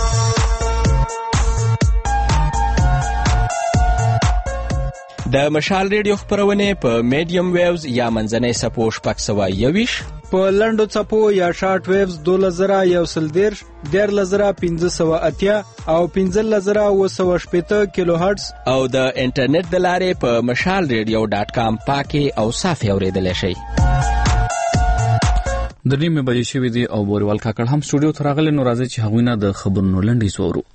د مشال ریډیو خبرونه په میډیم ویوز یا منځنۍ سپو 621 په لنډو څپو یا شارټ ویوز 2110 14580 او 15780 کیلو هرتز او د انټرنیټ د لارې په mashalradio.com پاکي او صافي اوریدل شي. د نیمه بجې شوې دي او بوریوال کاکړ هم سټوډیو ته راغلی، نو راځي چې هغوی نه د خبرونو لنډیز واورو.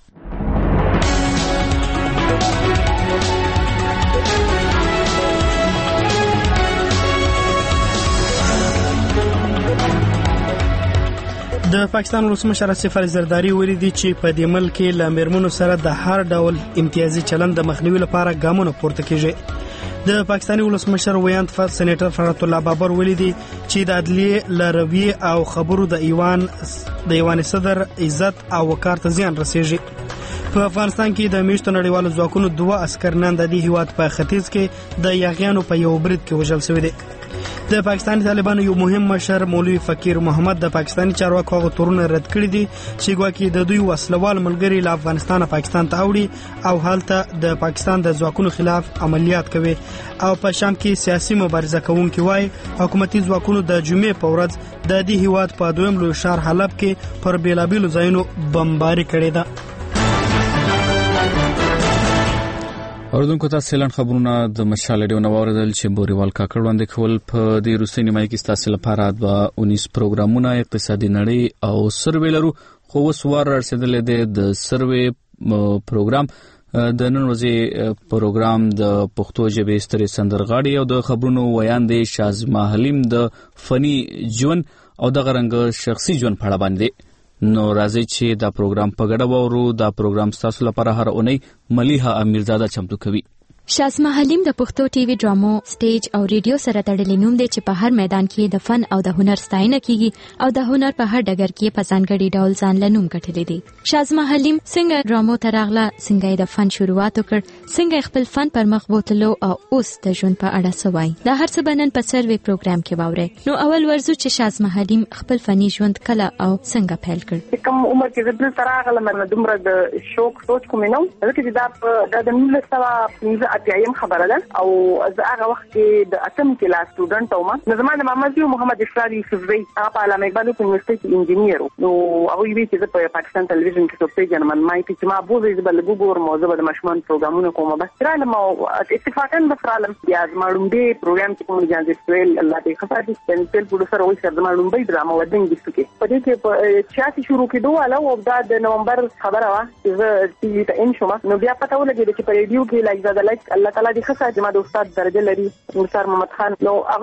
د پاکستان ولسمشر اسف علي زرداری ویلي دي چې په دې ملک کې له میرمنو سره د هر ډول امتیازي چلند د مخنیوي لپاره ګامونه پورته کیږي. د پاکستاني ولسمشر ویاند سېنیټر فرحت الله بابر ویلي دي چې د عدلیې له رویې او خبرو د ایوان صدر عزت او وقار ته زیان رسیږي. په افغانستان کې د میشتو نړیوالو ځواکونو 2 عسکر نن د دې هیواد په ختیځ کې د یاغیانو په یو برید کې وژل شوي دي. د پاکستاني طالبانو یو مهم مشر مولوي فقیر محمد د پاکستاني چارواکو هغه تورونه رد کړي دي چې ګواکې د دوی وسلوال ملګري له افغانستان پاکستان ته اوړي او هلته د پاکستان د ځواکونو خلاف عملیات کوي. او په شام کې سیاسي مبارزه کوونکي وایي حکومتي ځواکونو د جمعې په ورځ د دې هیواد په دویم لوی ښار حلب کې پر بیلابیلو ځایونو بمباري کړې ده. اوردونکو تاسو لاند خبرونه د مشال ریډیو نو اوریدل چې بوریوال کاکړ وړاندې کول. په دې روسي نیمه کې تاسو لپاره د 19 پروګرامونه اقتصادي نړۍ او سروې لرو، خو وسوار رسیدلې ده د سروې پروګرام. د نن ورځې پروګرام د پښتو ژبې ستري سندرغاړي او د خبرونو ویاندې شازما حلیم د فني ژوند او د غرنګ شخصي ژوند په اړه باندې. نو راځي چې دا پروګرام په ګډه وورو. دا پروګرام تاسو لپاره هر اونۍ ملیحه امیرزاده چمتو کوي. شازما حلیم د پښتو ټي وي ډرامو، سټیج او ریډیو سره تړلې نوم دی چې په هر میدان کې د فن او د هنر ستاینه کیږي او د هنر په هر ډګر کې په ځانګړي ډول ځان له نوم ګټلی دی. شازما حلیم څنګه ډرامو ته راغله، څنګه د فن شروعات وکړ، څنګه خپل فن پر مخ بوتلو او اوس د ژوند په اړه څه وایي، دا هر څه بنن په سروې پروګرام کې واورئ. نو اول ورزو چې شازما حلیم خپل فني ژوند کله او څنګه پیل کړ. کوم عمر کې زه تر هغه لمر دومره د شوق سوچ کوم نه ځکه چې دا د 1915 خبره ده او زه هغه وخت کې د اتم کلاس سټوډنټ وم. نو زما د محمد محمد اشرار یوسفزی هغه په علامه اقبال یونیورسيټي کې انجینیر نو هغه وی چې په پاکستان ټلویزیون کې څو پیژنم ما چې ما بوزي چې بل ګور موضوع د مشمن پروګرامونه کومه بس را لمو اتفاقا بفرالم یا زمړوندې پروګرام چې کوم جان سویل الله دې خفاتي سنټرل پروډوسر وایي چې زمړوندې ډرامه ودنګ دي کې په دې کې 86 شروع کېدو علاوه او د نومبر خبره وا چې ټي وي ته ان شوم نو بیا پته ولګېد چې په ریډیو کې لایک زاده لایک الله تعالی دې خاصه چې ما د استاد درجه لري مستر محمد خان نو هغه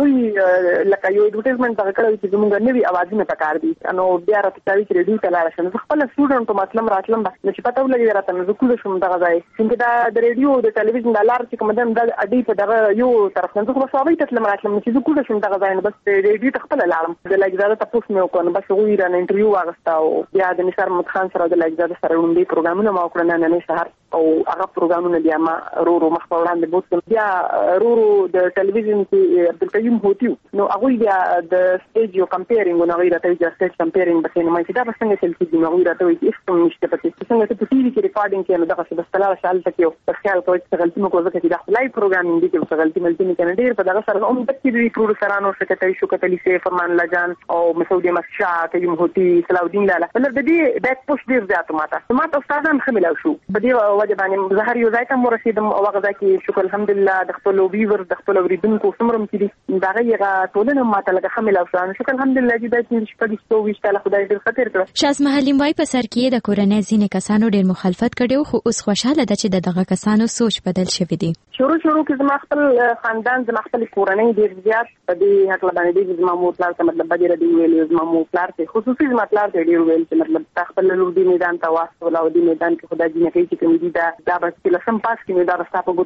لکه یو ایډورټایزمنت هغه کړی چې زموږ نوی اوازونه پکار دي نو بیا راته چې ریډیو ته لاړ شم خپل سټوډنټ مطلب راتلم بس چې پته ولګي راته نو کوم شوم دغه ځای څنګه دا د ریډیو د ټلویزیون د لار چې کوم د اډي په دغه یو طرف نه خو صاحب ته تلم راتلم چې کوم شوم دغه ځای بس ریډیو ته خپل لاړم د لایګزاده تاسو مې وکړم بس وی را انټرویو واغستا او بیا د نثار محمد خان سره د لایګزاده سره وړاندې پروګرامونه ما وکړل نن سهار او هغه پروګرامونه بیا ما رو مخ په وړاندې بوتم بیا رو د ټلویزیون کې عبدالقیوم هوتیو نو هغه بیا د سټیج یو کمپیرینګ نو غیره ته د سټیج کمپیرینګ به نه مې دا څنګه چل کیږي نو غیره ته وایي چې نشته پکې څنګه ته په ټي وي کې ریکارډینګ کې نو دغه څه بس تلاله شال تکيو په خیال کوي چې غلطي مو کوزه کې د لایو پروګرامینګ دي چې غلطي ملتي نه کنه ډیر په دغه سره هم د کیږي پروډوسرانو سکرټری شوکت علي سیف فرمان لجان او مسعود مسشا قیوم هوتی صلاحالدین لاله بل د دې بیک پوش ډیر زیات ماته استادان خملو شو په دې وجه باندې زهر یو ځای ته مو رسیدم او هغه ځکه شکر الحمدلله د خپل ویور د خپل اوریدونکو سمرم کړي دا غیغه ټولنه ماته لکه خملو شو شکر الحمدلله چې د شپږ ستو وشتله خدای دې خاطر کړ. شازما حلیم وايي په سر کې د کورنۍ ځینې کسانو ډیر مخالفت کړي خو اوس خوشاله ده چې دغه کسانو سوچ بدل شوی دی. شروع کې زما خپل خاندان زما خپل کورنۍ ډیر زیات په دې حق باندې زما مور پلار ته مطلب بدی ردی ویل زما مور پلار ته خصوصي زما پلار ته ډیر ویل چې مطلب خپل لور دی میدان ته واسطه ولا دی میدان کې خدای دې نه کوي چې کوم دي دا بس چې لسم پاس کې دا ستا په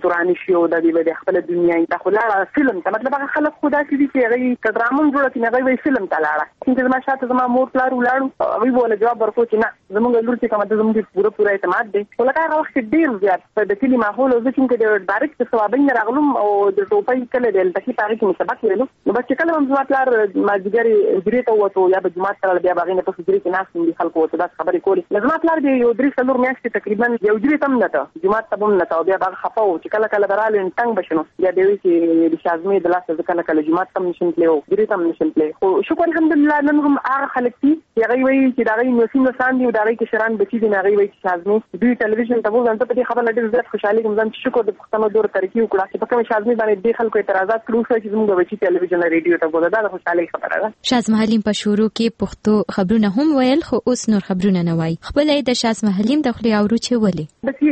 تورانی شي او د دې د خپل دنیا ته خلاړه فلم ته مطلب هغه خلک خدا چې دي چې هغه ډرامون جوړ کړي هغه وی فلم ته لاړه چې زما شاته زما مور پلار ولاړو هغه بوله جواب ورکړ چې نه زموږ لور چې کومه د زموږ پوره اعتماد دی ولکه هغه وخت ډیر زیات په د کلی ماحول او ځکه چې ډایرکټ ثوابین راغلم او د ټوپۍ کله د تکي پاره کې مسبق ویلو نو بس کله هم زما پلار ماجګری درې ته وته یا د جمعه سره بیا باغینه په فجر کې ناس دي خلکو ته دا خبرې کولې زما پلار دی یو درې څلور میاشتې تقریبا یو درې تم نه ته جمعه ته هم نه ته بیا باغ خفاو چې کله کله درالې تنگ بشنو یا دوی چې د شازمې د لاسه کله کله جمعه تم نشم تلو درې تم نشم تلو خو شکر الحمدلله نن هم هغه خلک چې هغه وی چې دا غي نوسین نسان دي دا غي کې شران بچی دي هغه وی چې شازمې دوی ټلویزیون ته وځي ته په دې خبره ډېر زیات خوشاله کوم ځم شکر د پښتنو دور ترقی وکړه چې په کوم شازمې باندې د خلکو اعتراضات کړو چې زموږ بچی ټلویزیون رادیو ته وځي دا خوشاله خبره ده شازم حلیم په شروع کې پښتو خبرونه هم ویل خو اوس نور خبرونه نه وایي خپل د شازم حلیم د خپل اورو چې ولي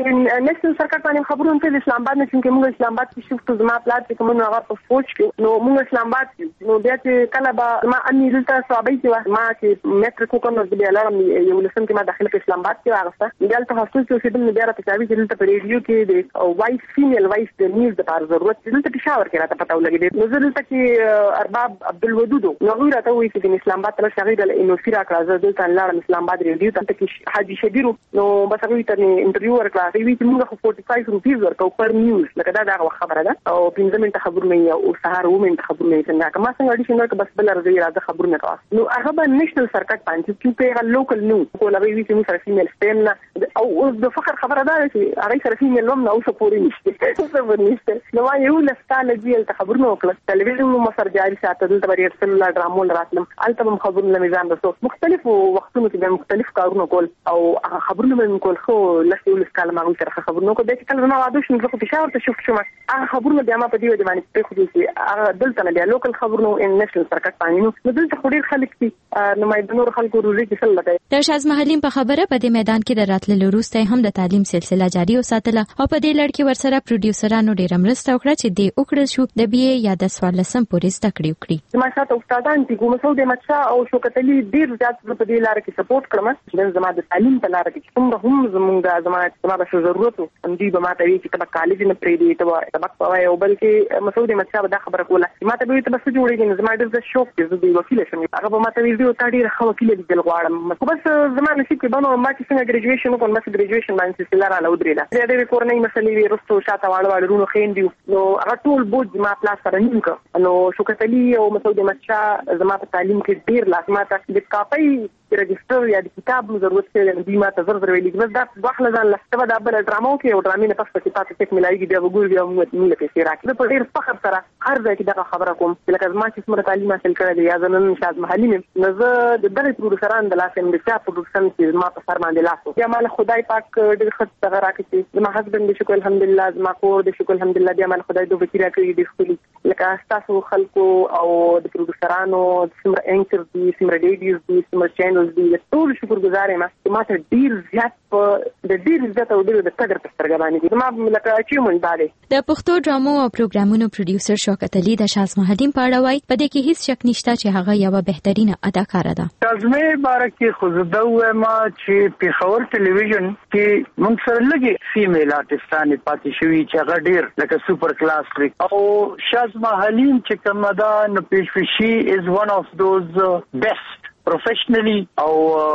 د نېشنل سرکټ باندې خبرونه ته اسلام آباد نه چې موږ اسلام آباد کې شفت زما پلان چې کوم هغه په فوج کې نو موږ اسلام آباد کې نو بیا چې کله به ما اني دلته صوابي چې ما چې میټرو کوم نو بیا لارم یو لسم کې ما داخله په اسلام آباد کې راغسته بیا ته هاستل چې اوسېدل بیا راته کوي چې دلته په ریډیو کې د وایس فیمیل وایس د نیوز د لپاره ضرورت دلته پېښور کې راته پتاو لګیدل نو دلته کې ارباب عبدالودود نو هغه راته وایي چې د اسلام آباد تل شغیر انو فیرا کړه دلته لاړم اسلام آباد ریډیو ته کې حاجی شبیر نو بس هغه ته انټرویو ورکړه وی چې موږ 45 روپیز ورکو پر نیوز لکه دا خبره ده او 15 منټه خبرونه یا او سهار و منټه خبرونه څنګه کما څنګه اډیشنل بس بل راځي راځه خبرونه کوي نو هغه به نېشنل سرکټ باندې چې په لوکل نو کوله وی چې موږ سره فیمیل سټیم او د فخر خبره ده چې هغه سره فیمیل نوم نو سپوري نشته څه ونیسته نو ما یو لستاله جیل ته خبرونه وکړه ټلویزیون مو سره جاري ساتل د بری ارسل ډرامول راتلم البته خبرونه میزان رسو مختلفو وختونو کې مختلف کارونه کول او خبرونه مې کول خو لاسو لسکاله ما سره خبرونه کو د کله ما واده شنو خو پېښور ته شفت شوم هغه خبرونه بیا ما په دې باندې په خو دې هغه دلته نه بیا لوکل خبرونه ان نېشنل سرکټ باندې نو دلته خو ډیر خلک دي نو مې د نور خلکو روزي کې سل لګي د شازم حلیم په خبره په دې میدان کې د راتللو وروسته هم د تعلیم سلسله جاری وساتله او په دې لړ کې ورسره پروډوسرانو ډیر مرسته وکړه چې د وکړل شو د بي یا د 14 پورې زده کړې وکړي ما ساته استادان چې کوم څو د مچا او شوکت علي ډیر زیات په دې لار کې سپورټ کړم چې زما د تعلیم په لار کې څومره هم زموږ د ضرورت هم دي به ما ته وی چې کله کالج نه پرې دی ته سبق پوهه او بلکې مسعود مچا به دا خبره کوله ما ته وی ته بس جوړیږي زما ډېر شوق دی د وکیل شم هغه به ما ته وی دی ته ډېر ښه وکیل دی غواړم خو بس زما نصیب کې بنو ما چې څنګه ګریجویشن وکړم بس ګریجویشن باندې سلسله را لودريله دې کورنۍ مسلې وی رستو شاته واړو رونو خېندي نو هغه ټول بوج ما پلاس سره نیم ک نو شوکتلی او مسعود مچا زما په تعلیم کې ډېر لازمات د کاپي رجستر یا د کتاب ضرورت څه دی ما ته زر ویلي بس دا واخله ځان لسته دا بل ډرامو کې او ډرامې نه پس په تاسو څخه ملایږي بیا وګورئ بیا موږ له پیسې راکړو په ډېر فخر سره هر ځای کې دا خبره کوم چې لکه ما چې څومره تعلیم حاصل کړی یا زنن شاز محلي نه زه د دغه پروډوسران د لاسه د چا پروډکشن چې ما په سر باندې لاسو یا مال خدای پاک ډېر خط څنګه راکړي زما حسبند د شکر الحمدلله زما کور د شکر الحمدلله بیا مال خدای دوه بچی راکړي د خپل لکه تاسو خلکو او د پروډوسرانو څومره انکر دي څومره ډیډیز دي څومره چینلز دي ټول شکرګزار یم چې ما ته ډیر زیات د ډیر زیات او ډیر د قدر په سترګه باندې ما لکه اچیومنټ دی د پښتو ډرامو او پروګرامونو پروډوسر شوکت علي د شازم حلیم په اړه وایي په دې کې هیڅ شک نشته چې هغه یو بهترینه اداکاره ده شازمې باره کې خو زه دا وایم چې پېښور ټلویزیون کې موږ سره لږې فیمیل آرټسټانې پاتې شوي چې هغه ډیر لکه سوپر کلاس وي او شازم حلیم چې کومه ده نو شي از ون اف دوز بیسټ پروفیشنلی او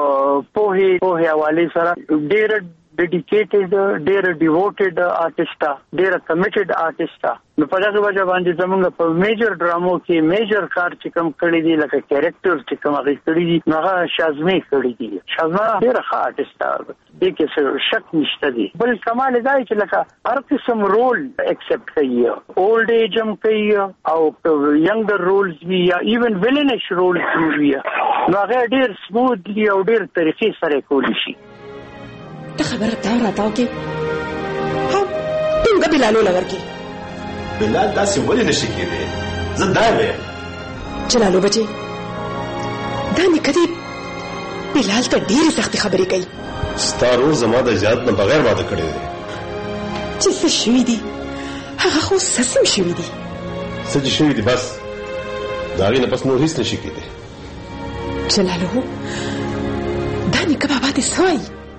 په حواله سره ډیر ډیډیکیټډ ډیر ډیوټډ آرټسټا ډیر کمیټډ آرټسټا نو په دغه وجه باندې زموږ په میجر ډرامو کې میجر کار چې کوم کړی دی لکه کریکټر چې کوم هغه کړی دی نو هغه شازمې کړی دی شازمه ډیر ښه آرټسټا دی کې شک نشته دی بل کمال دی چې لکه هر قسم رول ایکسپټ کوي اولډ ایج هم کوي او ینګر رولز وی یا ایون ویلنش رولز وی نو هغه ډیر سموثلی او ډیر طریقې سره کولی شي ته خبره تا راته وکې ها څنګه بلالو لورکی بلال داسې ولې نشي کېدی زه دا وایم جلالو بچي دا نه کدي بلال ته ډېرې سختې خبرې کوي ستا ورور زما د اجازت نه بغیر واده کړی دی چې څه شوي دي هغه خو سسم شوي دي څه چې شوي دي بس د هغې نه پس نور هېڅ نشي کېدی جلالو دا نیکه بابا دې څه وایي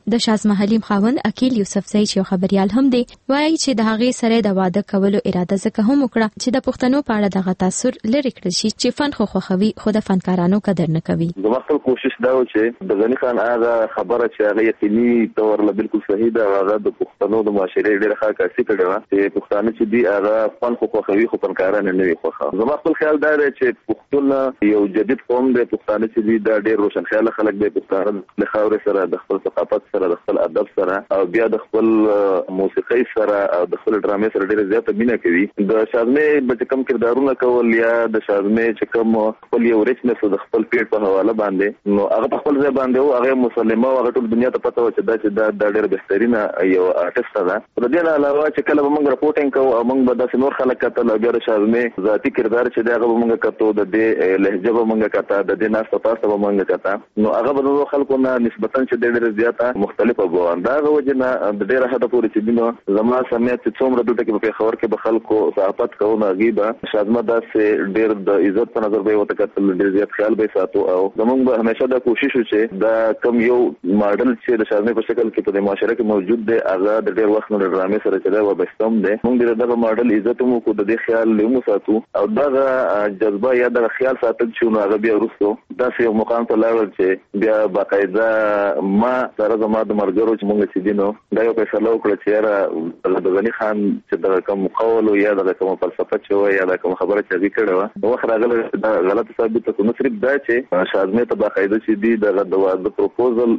د شازما حلیم خاوند اکیل یوسفزئی چې خبريال هم دی وایي چې د هغې سره د واده کولو اراده ځکه هم وکړه چې د پښتنو په اړه دغه تاثر لري کړی شي چې فن خو خوښوي خو د فنکارانو قدر نه کوي. زما خپل کوشش دا و چې د غنی خان هغه خبره چې هغه یقیني تور له بالکل صحیح ده هغه د پښتنو د معاشرې ډېر ښه کاسي کړی و چې پښتانه چې دی هغه فن خو خوښوي خو فنکاران نه وي خوښه. زما خپل خیال دا دی چې پښتون یو جدید قوم دی، پښتانه چې دی دا ډېر روشن خیال خلک دی، پښتانه د خاورې سره د خپل ثقافت سره د خپل ادب سره او بیا د خپل موسیقۍ سره او د خپل ډرامې سره ډېر زیاته مینه کوي. د شازمې به کوم کردارونه کول یا د شازمې چې کوم خپل یو ریچنس د خپل پیټ په حواله باندې نو هغه په خپل ځای باندې او هغه مسلمه او هغه ټول دنیا ته پته و چې دا ډېر بهترینه یو آرټیست ده. د دې نه علاوه چې کله به موږ رپورټینګ کوو او موږ به داسې نور خلک کتل او بیا د شازمې ذاتي کردار چې دی هغه به موږ کتو، د دې لهجه به موږ کته، د دې ناسته پاسته به موږ کته، نو هغه به نورو خلکو نه نسبتا چې ډېر زیاته مختلفه به دا وجه نه د ډېر حد پورې چې دینو زما سمیت چې څومره دلته کې په خبر کې به خلکو صحافت کوو ناګیبه شازمه داسې ډېر د عزت په نظر به وته کتل ډېر زیات خیال به ساتو او زموږ به همیشه دا کوشش وکړو چې دا کم یو ماډل چې د شازمه په شکل کې په معاشره کې موجود دی هغه د ډېر وخت نه ډرامې سره چې دا وبستم دی موږ دغه ماډل عزت مو کو د دې خیال لیمو ساتو او دغه جذبه یا دغه خیال ساتل چې نو هغه بیا وروسته داسې یو مقام ته لاړل چې بیا باقاعده ما سره زما د مرګرو چې موږ چې دینو دا یو فیصله وکړه چې یاره د غنی خان چې دغه کوم قول او یا دغه کوم فلسفه چې و یا دغه کوم خبره چې هغه کړې و نو خو راغله دا غلط ثابت ته نو صرف دا چې شازمه ته باقاعده چې دی دغه د پروپوزل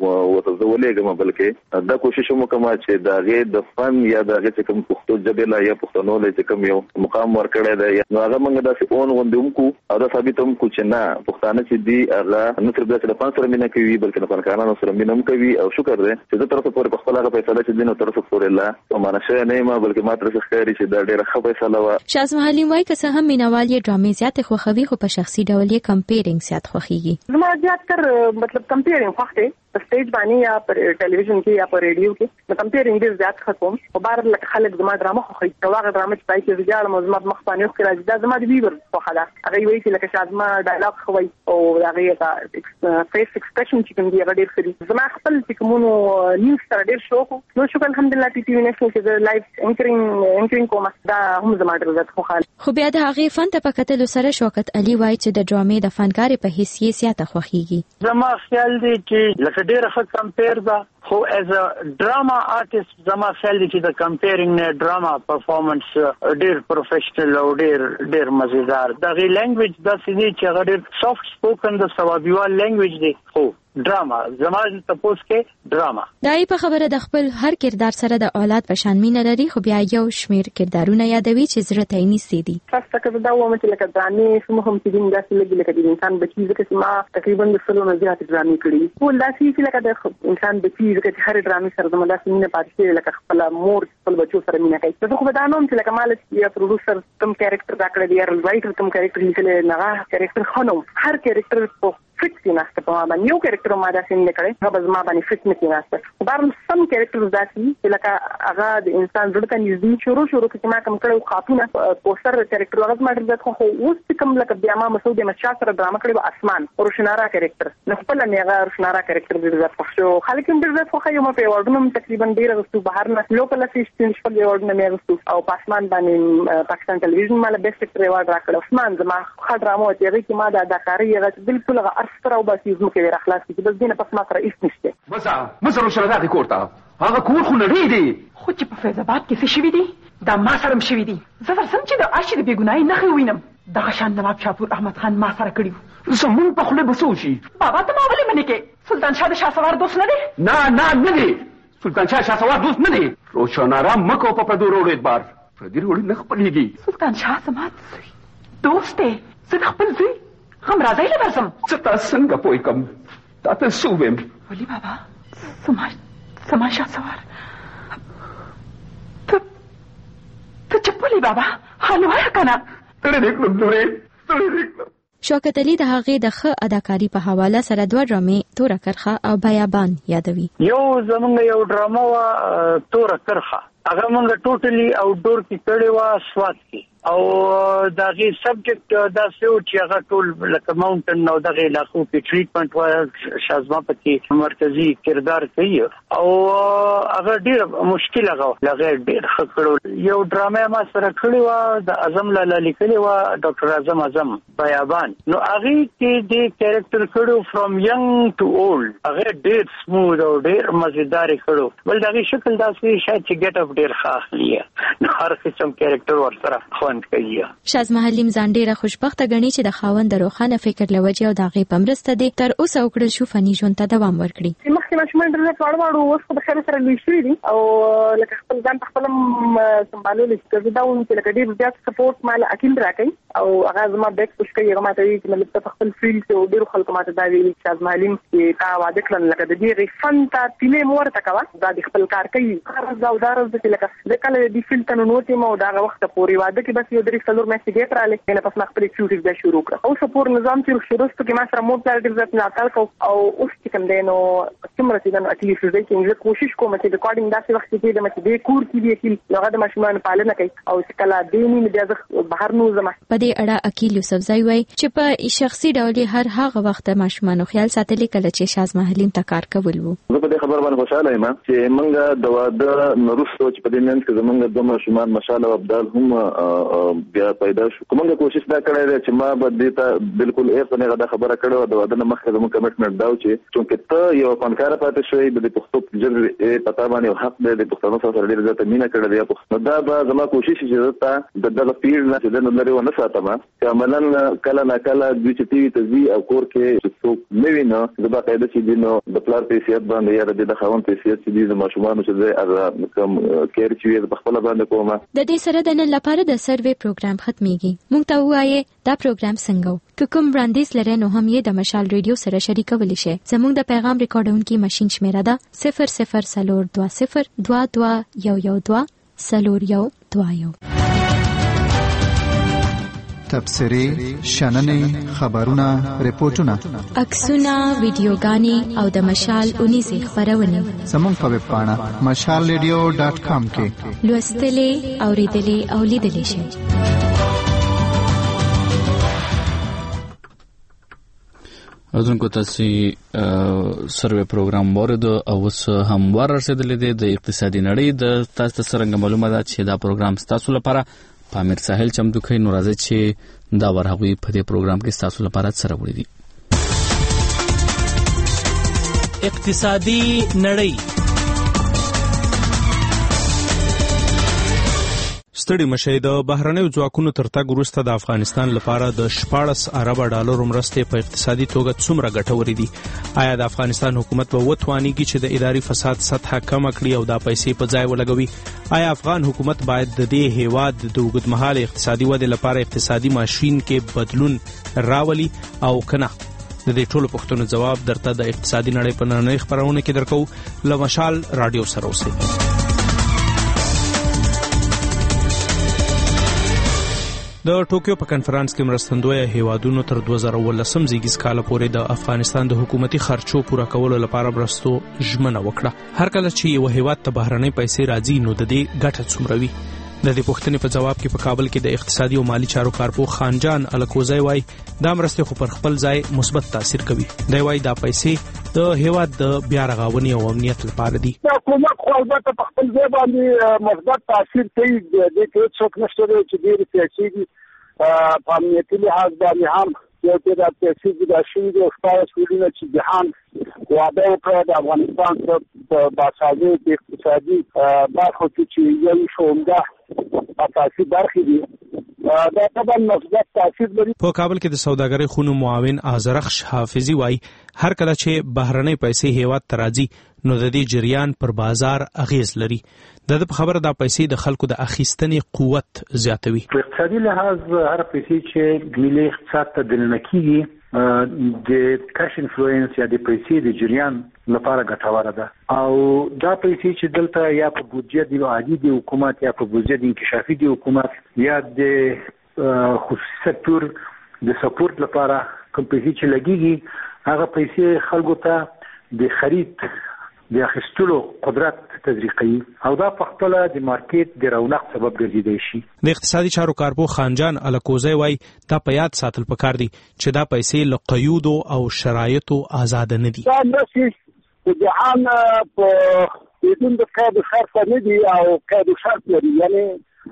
وتزولېږم بلکې دا کوشش مو کوم چې دغه د فن یا دغه چې کوم پښتو ژبه لا یا پښتنو له چې کوم یو مقام ورکړی دی نو هغه موږ داسې اون غوندوم کو او دا ثابت هم کو چې نه پښتانه چې دی هغه نو صرف د فن سره مینه کوي بلکې د فنکارانو سره مینه هم کوي او شکر دی چې د طرفه پورې په خپل هغه فیصله چې دینو طرفه پورې لا او مانشه نه ما بلکې ما ترڅ ښکاري چې دا ډیره ښه فیصله و. شازما حلیم وايي که هم مینوال یې ډرامې زیات خوښوي خو په شخصي ډول یې کمپیرینګ زیات خوښيږي. زما زیات تر مطلب کمپیرینګ خوښه په سټیج باندې یا پر ټلویزیون کې یا پر ریډیو کې نو کمپیرینګ ډیر زیات خصوم او بار خلک زما ډرامه خوښي دا هغه ډرامه چې پای کې ځاله مزمت مخ باندې خو راځي دا زما د ویور په خلا هغه وایي چې لکه شازما ډایلاګ خوي او هغه دا فیس ایکسپریشن چې کوم دی هغه ډیر ښه زما خپل چې کومونو نیوز سره ډیر شوق نو شکر الحمدلله ټي وي نشو چې د لایف انکرینګ کوم دا هم زما ډیر زیات خوښه خو بیا د هغه فن ته پکتل سره شوکت علي وایي چې د ډرامې د فنکار په حیثیت زیاته خوښيږي. زما خیال دی چې لکه ډیر ښه کمپیر ده خو as a drama artist زما خیال دی چې د کمپیرینګ نه ډراما پرفارمنس ډیر پروفیشنل او ډیر مزیدار دغه لینګویج د سړي چې هغه ډیر سافت سپوکن د سوابیوال لینګویج دی خو ډراما زموږ تاسو کې ډراما دای په خبره د خپل هر کردار سره د اولاد په شان مینه لري خو بیا یو شمیر کردارونه یادوي چې زړه ته یې نږدې دي. تاسو ته دا ومه چې لکه ځانې سمه هم چې دین داسې لګي لکه د انسان بچی ځکه ما تقریبا د سلو نه زیات ډرامې کړې ټول داسې چې لکه د انسان بچی ځکه هر ډرامې سره د مداسې مینه پاتې لکه خپل مور خپل بچو سره مینه کوي. زه خو دا نوم چې لکه مال یا پروډوسر تم کریکټر دا کړی دی یا رایټر تم کریکټر لیکل نه کریکټر خانم هر کریکټر په فټ کې ناشته په ما باندې یو کریکټر ما دا سین کړی هغه به ما باندې فټ نه کې ناشته بارم سم کریکټر داسي چې لکه هغه د انسان زړه ته نږدې شروع کې ما کوم کړو خاطونه پوسټر کریکټر هغه ما ډېر خو اوس کوم لکه بیا ما مسعود مشا سره ډرامه کړی په اسمان روشنارا کریکټر نو خپل نه هغه روشنارا کریکټر ډېر خوښ شو خلک هم ډېر خوښ یو ما په وړاندې تقریبا ډېر غوښتو بهر نه لوکل اسسټنټ په وړاندې مې غوښتو او په اسمان باندې پاکستان ټلویزیون مال بیسټ اکټر ایوارډ راکړ اسمان زما خا ډرامه ته هغه کې ما د اداکاری هغه بالکل هغه ارستر او باسي کې ور اخلاص کې بس دینه پس ما سره هیڅ نشته مزه روشنه ده کوړه هغه کور خو نه دی خو چې په فیض آباد کې څه شوي دي دا ما سره هم شوي دي زه ورسم چې د عاشق بېګناهۍ نښې ووینم دغه شان نواب شاپور احمد خان ما سره کړي زمونږ په خوله به څه وشي بابا ته ما ولې منې کې سلطان شاه د شهسوار دوست نه دی نه دی سلطان شاه شهسوار دوست نه دی روشنارا مکو په پردو روړ اعتبار پردي روړ نه خپلېږي سلطان شاه زما دوست دی زه د خپل زوی هم راځئ له ورځم زه تا څنګه پوه کړم تا ته څه ووایم ولې بابا زما شهسوار ته چپ ولې بابا حال وایه که نه ستړی دې کړم نورې شوکت علي د هغې د ښه اداکاري په حواله سره دوه ډرامې توره کرخه او بیابان یادوي. یو زمونږ یو ډرامه وه توره کرخه هغه مونږ ټوټلی او ډور کې کړې وه سوات کې او دغه سبجیکټ دا څه چې هغه ټول لکه ماونټن نو دغه علاقو کې ټریټمنټ وای شازما پکې مرکزی کردار کوي او هغه ډیر مشکل هغه ډیر خکړو یو ډرامه ما سره کړی و د اعظم لاله لیکلی و ډاکټر اعظم بیابان نو هغه کې د کیریکټر کړو فرام ینګ ټو اولډ هغه ډیر سموث او ډیر مزیدار کړو بل دغه شکل داسې شاید چې ګټ اپ ډیر خاص نو هر قسم کیریکټر ورسره خوند کوي شازما حلیم ځان ډیره خوشبخته غني چې د خاوند روخانه فکر لوجه او دغه پمرسته دي تر اوسه وکړل شو فني ژوند ته دوام ورکړي مخکې ماشومان ډېر واړو اوس په خیر سره لوي شوي دي او لکه خپل ځان په خپل سمبالول چې دا ونه چې لکه ډېر زیات سپورټ مال اکیل راکړي او هغه زما بیک پوش کوي هغه ماته چې مطلب په خپل فیلډ کې ډېر خلکو ماته دا ویلي چې شازما حلیم چې تا واده کړل لکه د دې ریفن ته تیلې مور ته کوا دا د خپل کار کوي دا ودارز چې لکه د کله د فیلډ ته نوټي مو دا وخت پورې واده کې بس یو درې څلور میاشتې کې تراله نه پس خپل ایکټیویټیز دا شروع کړ او سپور نظام چې شروع کې ما سره مور ځای ډېر ځات نه تل او اوس چې کوم دی نو څومره چې نو اټلیسټ دې کې کوشش کوم چې ریکارډینګ داسې وخت کې د مچ دې کور کې دی چې هغه د ماشومان پالنه کوي او چې کله دې نه بیا بهر نو زما په دې اړه اکیل یوسفزئی وایي چې په شخصي ډول هر هغه وخت ماشومان خیال ساتل کله چې شازما حلیم ته کار کول وو زه په دې خبر باندې خوشاله یم چې موږ د واده نورستو چې په دې منځ کې زمونږ د ماشومان مشاله ابدال هم بیا پیدا شو کومه کوشش دا کړې ده چې ما به دې ته بالکل یې په نه خبره کړو د واده مخکې زموږ کمټمنټ دا و چې چونکه ته یو فنکار پاتې شوی د پښتو ژبې پتا باندې حق دې د پښتنو سره ډېر ځته مینا کړې ده پښتو دا به زما کوشش چې زه د دغه پیړ نه چې د لري ونه ساتم چې عملاً کله نه کله د ټي وي ته زی او کور کې چې څوک نه ویني د باقاعده چې دینو د پلار پیسې باندې یا د خاوند پیسې چې د ماشومان چې هغه کوم کیر چې په خپل باندې کومه د دې سره د نن لپاره د سروې پروګرام ختميږي مونږ ته وایي دا پروګرام څنګه کوم وړاندیز لري نو هم یې د مشال ریډیو سره شریکولی شئ زموږ د پیغام ریکارډونکو ماشين شمیره ده 0020221112 تبصرې شننې خبرونه ریپورتونه عکسونه ویډیوګانې او د مشال 19 خبرونه زموږ په ویب پاڼه mashalradio.com کې لوستلې اوریدلې او لیدلې شئ اوس تاسو سروې پروګرام ورته او اوس هم ورسېدلې د اقتصادي نړۍ د تاسو څنګه معلومه ده چې دا پروګرام تاسو لپاره پامیر ساحل چمتو کوي نو راځي چې دا ورغوي په دې پروګرام کې تاسو لپاره سره وړي دي اقتصادي نړۍ ستړي مشي د بهرنیو ځواکونو ترتګ وروسته د افغانستان لپاره د 14 ارب ډالر مرستې په اقتصادي توګه څومره ګټورې دي آیا د افغانستان حکومت به وتوانیږي چې د اداري فساد سطح کم کړي او دا پیسې په ځای ولګوي آیا افغان حکومت باید د دې هیواد د اوږدمهاله اقتصادي ودې لپاره اقتصادي ماشين کې بدلون راولي او کنه د دې ټولو پوښتنو جواب درته د اقتصادي نړۍ په نړۍ خبرونه کې درکو لمشال رادیو سره اوسئ د ټوکیو په کنفرانس کې مرستندوی هیوادونو تر 2019 زیږیز کال پورې د افغانستان د حکومتي خرچو پوره کولو لپاره مرستو ژمنه وکړه هر کله چې یو هیواد ته بهرنۍ پیسې راځي نو د دې ګټه څومره وي د دې پوښتنې په جواب کې په کابل کې د اقتصادي او مالی چارو کارپوه خانجان الکوزی وایي دا مرستې خو پر خپل ځای مثبت تاثیر کوي دی وایي دا پیسې د هیواد د بیا رغونې او امنیت لپاره دي حکومت خو البته په خپل ځای باندې مثبت تاثیر کوي د دې څوک نشته چې ډېر پیسې دي په امنیتي لحاظ باندې هم یو څه د پیسې د شوي د ښکارا سولینه چې جهان واده وکړ د افغانستان په باسازي اقتصادي برخو چې یو شومده اساسي برخې دي دا طبعا مثبت تاثیر لري په کابل کې د سوداګرۍ خونو معاون آذرخش حافظي وایي هر کله چې بهرنۍ پیسې هیواد ته راځي نو د دې جریان پر بازار اغیز لري د خبره د پیسې د خلکو د اخیستنې قوت زیاتوي په اقتصادي لحاظ هر پیسې چې ملي اقتصاد ته دننه کیږي د کاش انفلوئنس یا د پیسې د جریان لپاره ګټوره ده او دا پیسې چې دلته یا په بودجه دی عادي دی حکومت یا په بودجه د انکشافي دی حکومت یا د خصوصي سکتور د سپورت لپاره کوم پیسې چې لګيږي هغه پیسې خلکو ته د خرید د اخیستلو قدرت تطبیق کوي او دا په خپل د مارکیټ د رونق سبب ګرځیدای شي. د اقتصادي چارو کارپو خانجان الکوزی وای دا په یاد ساتل پکار دي چې دا پیسې له قیودو او شرایطو آزاد نه دي. دا نشي د جهان په بدون د قید شرط نه دي او قید شرط لري، یعنی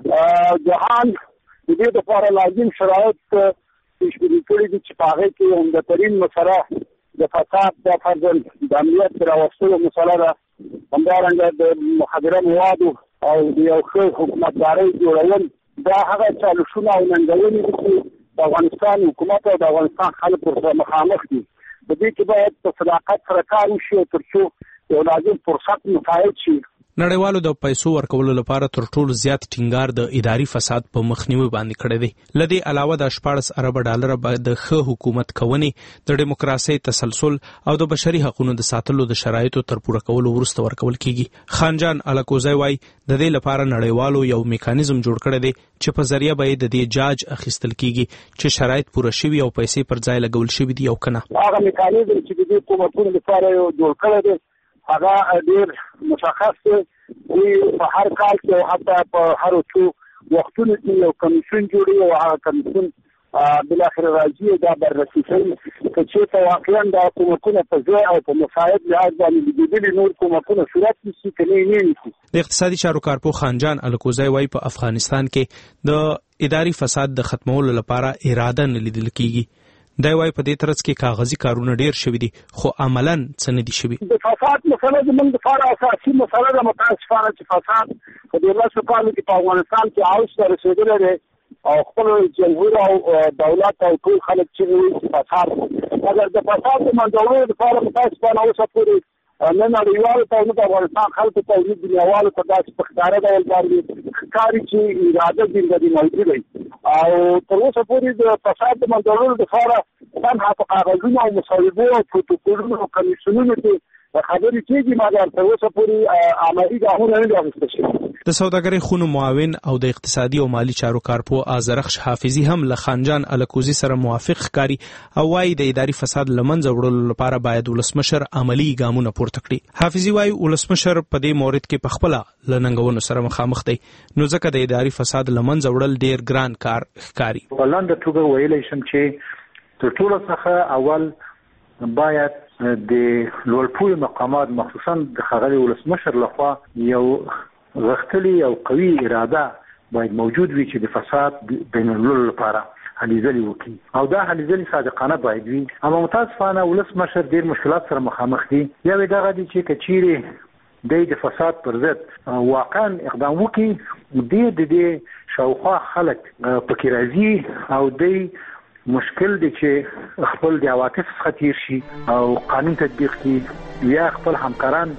جهان د دې لپاره لازم شرایط تشکیل کړي دي چې په هغه کې عمدترین مسله د فساد د فرضاً د امنیت راوستلو مسله ده، همدارنګه د مخدره موادو او د یو ښه حکومتدارۍ جوړول. دا هغه چالشونه او ننګونې دي چې د افغانستان حکومت او د افغانستان خلک ورسره مخامخ دي. په دې کې باید په صداقت سره کار وشي تر څو یو لازم فرصت مساعد شي. نړیوالو د پیسو ورکولو لپاره تر ټولو زیات ټینګار د اداري فساد په مخنیوي باندې کړی دی. لدې علاوه د 14 ارب ډالر باید د ښه حکومت کونې، د دیموکراسي تسلسل او د بشري حقوقو د ساتلو د شرایطو تر پوره کولو وروسته ورکول کیږي. خانجان الکوزی وای د دې لپاره نړیوالو یو میکانیزم جوړ کړی دی چې په ذریعہ به د دې جاج اخیستل کیږي چې شرایط پوره شوي او پیسې پر ځای لګول شوي دي او کنه. هغه میکانیزم چې د حکومتونو لپاره جوړ کړی دی هغه ډیر مشخص دی. په هر کال کې حتی په هر څو وختونو کې یو کمیشن جوړي او هغه کمیشن بل اخر راځي دا بررسي کوي چې واقعا د حکومتونو په ځای او په مساعد لحاظ باندې لیدلې نور حکومتونو صورت نشي کولای نه. د اقتصادي چارو کارپو خانجان الکوزی وای په افغانستان کې د اداري فساد د ختمولو لپاره اراده نه لیدل کیږي. دا وای په دې ترڅ کې کاغذي کارونه ډیر شوي دي خو عملاً څه نه دي شوي. د فساد مسله زموږ لپاره اساسي مسله ده. متاسفانه چې فساد په دې لاسو کالو کې په افغانستان کې اوج ته رسېدلی دی او خپل جمهور او دولت او ټول خلک چې وایي فساد اگر د فساد د منځولو لپاره متاسفانه اوسه پورې نه نړیوالو ته نه د افغانستان خلکو ته نه دنیاوالو ته داسې په ښکاره ډول باندې ښکاري چې اراده زندګي موجوده وي او تر اوسه پورې د فساد د منځولو لپاره تنها په کاغذونو او مصوبو او پروتوکولونو او کمیسیونونو کې خبرې کېږي مګر تر اوسه پورې عملي ګامونه نه دي اخیستل شوي. د سوداګرۍ خونو معاون او د اقتصادي او مالی چارو کارپو آذرخش حافظي هم له خانجان الکوزی سره موافق ښکاري او وايي د اداري فساد لمنځه وړلو لپاره باید ولسمشر عملی ګامونه پورته کړي. حافظي وايي ولسمشر په دې مورد کې په خپل لننګونو سره مخامخ دی نو ځکه د اداري فساد لمنځه وړل ډیر ګران کار ښکاري. ولنډ توګه ویلای شم چې تر ټولو څخه اول باید د لوړپوړو مقامات مخصوصا د ښاغلي ولسمشر لخوا یو غښتلي او قوي اراده باید موجود وي چې د فساد بین الملل لپاره هلې ځلې وکړي او دا هلې ځلې صادقانه باید وي. اما متاسفانه ولسمشر ډېر مشکلات سره مخامخ دي. یو یې دغه دي چې که چیرې د فساد پر ضد واقعا اقدام وکړي د دې شاوخوا خلک پکې راځي او د مشکل دی چې خپل د عواطف څخه تیر شي او قانون تطبیق کړي یا خپل همکاران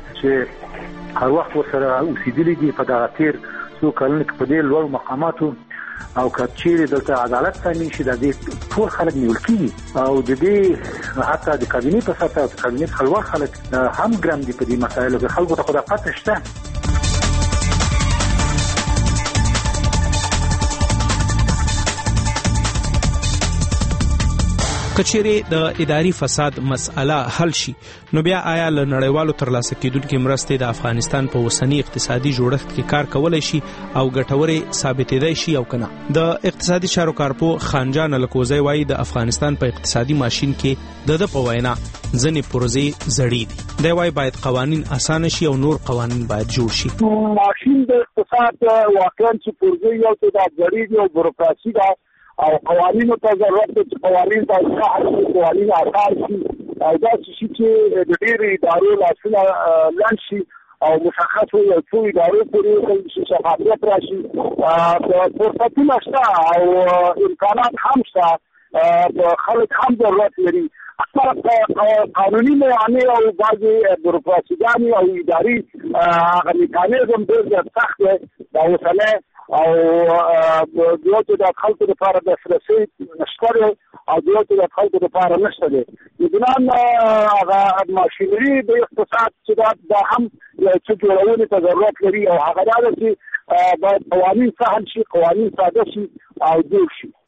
چې هر وخت ورسره اوسېدلي دي په دغه تیر څو کلونو کې په دې لوړ مقاماتو او که چیرې دلته عدالت تامین شي د دې ټول خلک نیول کېږي او د دې حتی د کابینې په سطحه او د کابینې څخه لوړ خلک هم ګرم دي په دې مسایلو کې. خلکو ته خو دا پته شته. کچېرې د اداري فساد مسأله حل شي نو بیا آیا له نړیوالو ترلاسه کېدونکو مرستې د افغانستان په اوسني اقتصادي جوړښت کې کار کولای شي او ګټورې ثابتېدای شي او کنه. د اقتصادي چارو کارپو خانجان الکوزی وایي د افغانستان په اقتصادي ماشین کې د په وینا ځنې پروژې زړې دي. دی وایي باید قوانین اسانه شي او نور قوانین باید جوړ شي. ماشین د اقتصاد واقعا چې پروژې یو څه د زړې دي او بروکراسي ده او قوانینو ته ضرورت دی چې قوانین باید اصلاح شي، قوانین اسان شي او داسې شي چې د ډېرو ادارو لاسونه لنډ شي او مشخصو یو څو ادارو پورې شفافیت راشي. فرصتونه شته او امکانات هم شته، خلک هم ضرورت لري. قانوني موانع او بعضې بروکراسیګانې او اداري هغه میکانیزم ډېر سخت دی دا اوسنی او دیو ته د خلکو لپاره د دسترسي نشته دی او دیو ته د خلکو لپاره نشته دی. بدون هغه ماشینري د اقتصاد چې دا هم یو څه جوړونې ته ضرورت لري او هغه دا ده چې باید قوانین سهل شي، قوانین ساده شي او جوړ شي.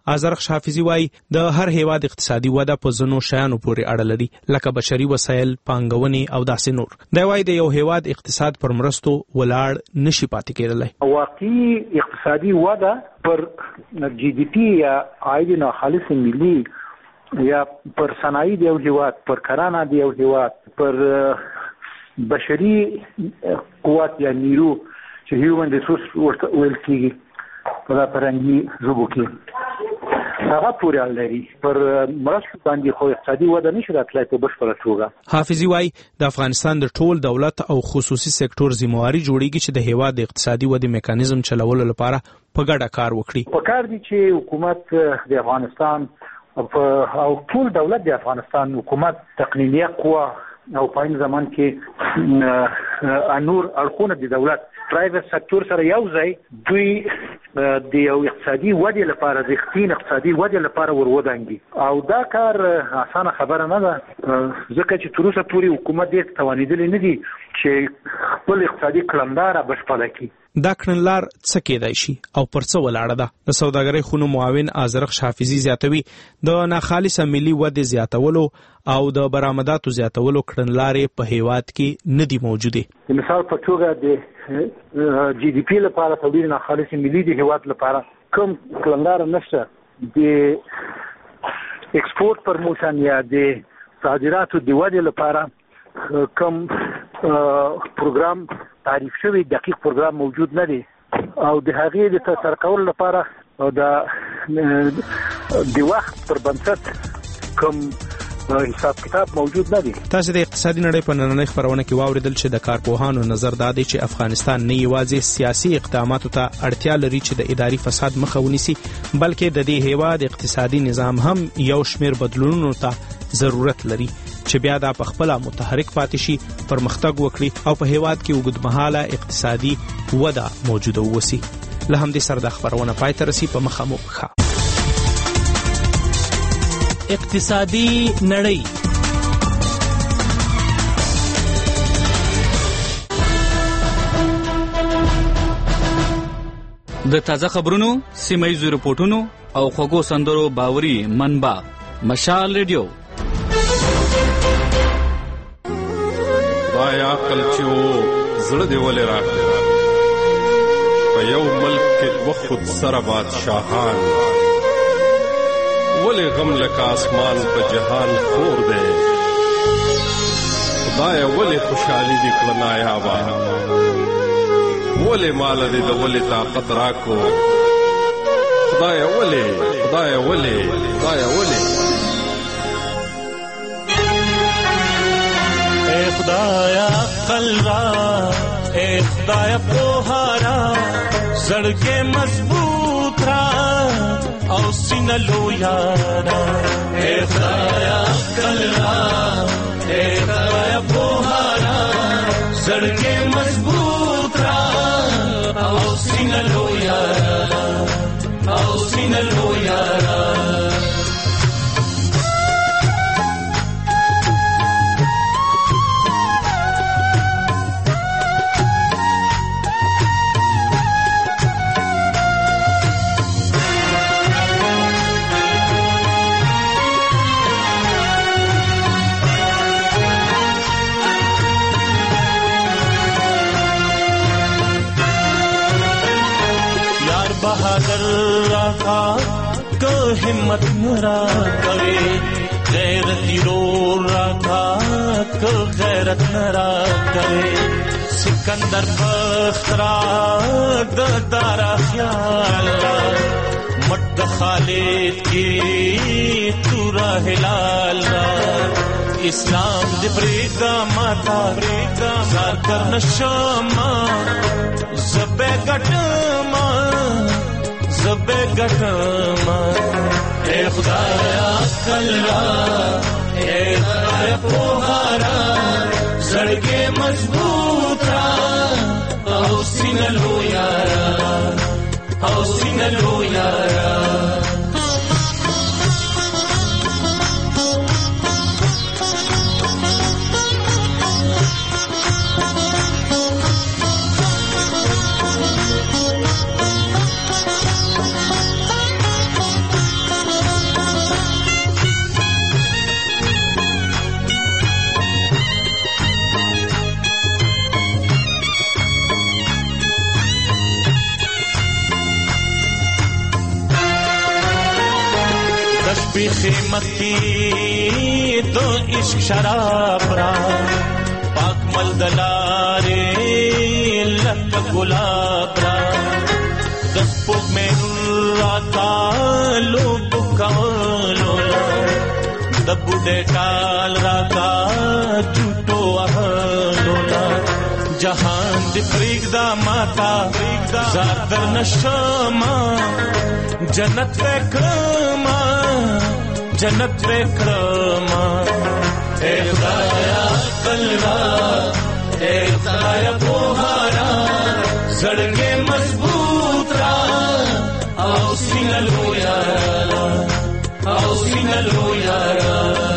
آزرخ حافظي وایي د هر هیواد اقتصادي وده په ځینو شیانو پورې اړه لري لکه بشري وسایل، پانګونې او داسې نور. دی وایي د یو هیواد اقتصاد پر مرستو ولاړ نشي پاتې کېدلی. واقعي اقتصادي وده پر جی ډي پی یا عاید ناخالص ملي یا پر صنایع دی یو هیواد، پر کرانه دی یو هیواد، پر بشري قوت یا نیرو چې هیومن ریسورس ویل کېږي په فرهنګي ژبو کې هغه پورې اړه لري. پر مرستو باندې خو اقتصادي وده نشي راتلای په بشپړه توګه. حافظي وایي د افغانستان د ټول دولت او خصوصي سکتور ذمہواري جوړیږي چې د هیواد د اقتصادي ودې میکانیزم چلولو لپاره په ګډه کار وکړي. په کار دي چې حکومت د افغانستان او ټول دولت د افغانستان حکومت تقنینیه قوه او په این زمان کې انور اړخونه د دولت پرایویت سکتور سره یو ځای دوی د یو اقتصادي ودې لپاره د اقتصادي ودې لپاره ورودانګي او دا کار اسانه خبره نه ده ځکه چې تر اوسه پورې حکومت دې توانیدلی نه دي چې خپل اقتصادي کړنلاره بشپړه کړي. دا کړنلار څه کېدای شي او پر څه ولاړه ده؟ د سوداګرۍ خونو معاون آزرخ حافظي زیاتوي د ناخالصه ملي ودې زیاتولو او د برآمداتو زیاتولو کړنلارې په هیواد کې نه دي موجودې. مثال په توګه د جی ډي پی لپاره تولید ناخالص ملي د هیواد لپاره کوم کړنلار نشته. د ایکسپورت پرموشن یا د صادراتو د ودې لپاره کوم پروګرام تعریف شوی دقیق پروګرام موجود نه دی او د هغې د ترسره کولو لپاره د وخت پر بنسټ کوم حساب کتاب موجود نه دی. تاسو د اقتصادي نړۍ په نننۍ خپرونه کې واوریدل چې د کارپوهانو نظر دا دی چې افغانستان نه یوازې سیاسي اقداماتو ته اړتیا لري چې د اداري فساد مخه ونیسي بلکې د دې هیواد اقتصادي نظام هم یو شمیر بدلونونو ته ضرورت لري چې بیا دا په خپل متحرک پاتې شي، پرمختګ وکړي او په هیواد کې اوږدمهاله اقتصادي وده موجوده ووسی. له همدې سره د خبرونه پای ته رسي. په مخه مو ښه اقتصادي نړۍ. د تازه خبرونو، سیمه‌ییزو رپورټونو او خوږو سندرو باوري منبع مشال ریډیو. یا عقل چې و زړه دی ولې راکړه په یو ملک کې وخت سره بادشاهان ولې غم لکه اسمان په جهان خور دی خدای ولې خوشحالي دې کړه نایابه ولې مال دې د ولې طاقت راکو خدای ولې خدایا عقل را اے خدایا پوهارا زړګې مضبوط را او سینه لویارا اے خدایا عقل را اے خدایا پوهارا زړګې مضبوط را او سینه لویارا बहादुर राखा को हिम्मत नरा करे गैरती रो राखा को गैरत नरा करे सिकंदर बख्तरा दारा ख्याल मट खालिद की तूरा हिलाल इस्लाम दे प्रेगा माता जार कर नशमा ज़बे गटमा ए खुदाया कल्ला ए खुदाया पोहारा जड़गे मजबूत रा औसीन लो यारा دشپی خیمت کی دو عشق شراب را پاک ملدلارے لک گلاب را دسپوک میں راتا لوگ کولولا دبوڈے ٹال راتا جھوٹو اہلولا جہان دی پریگدا ماتا زادر نشما جنت وکرما جنت وکرما اے خدایا کلرا اے خدایا بوہارا زڑگے مضبوط را او سینلو یارا او سینلو یارا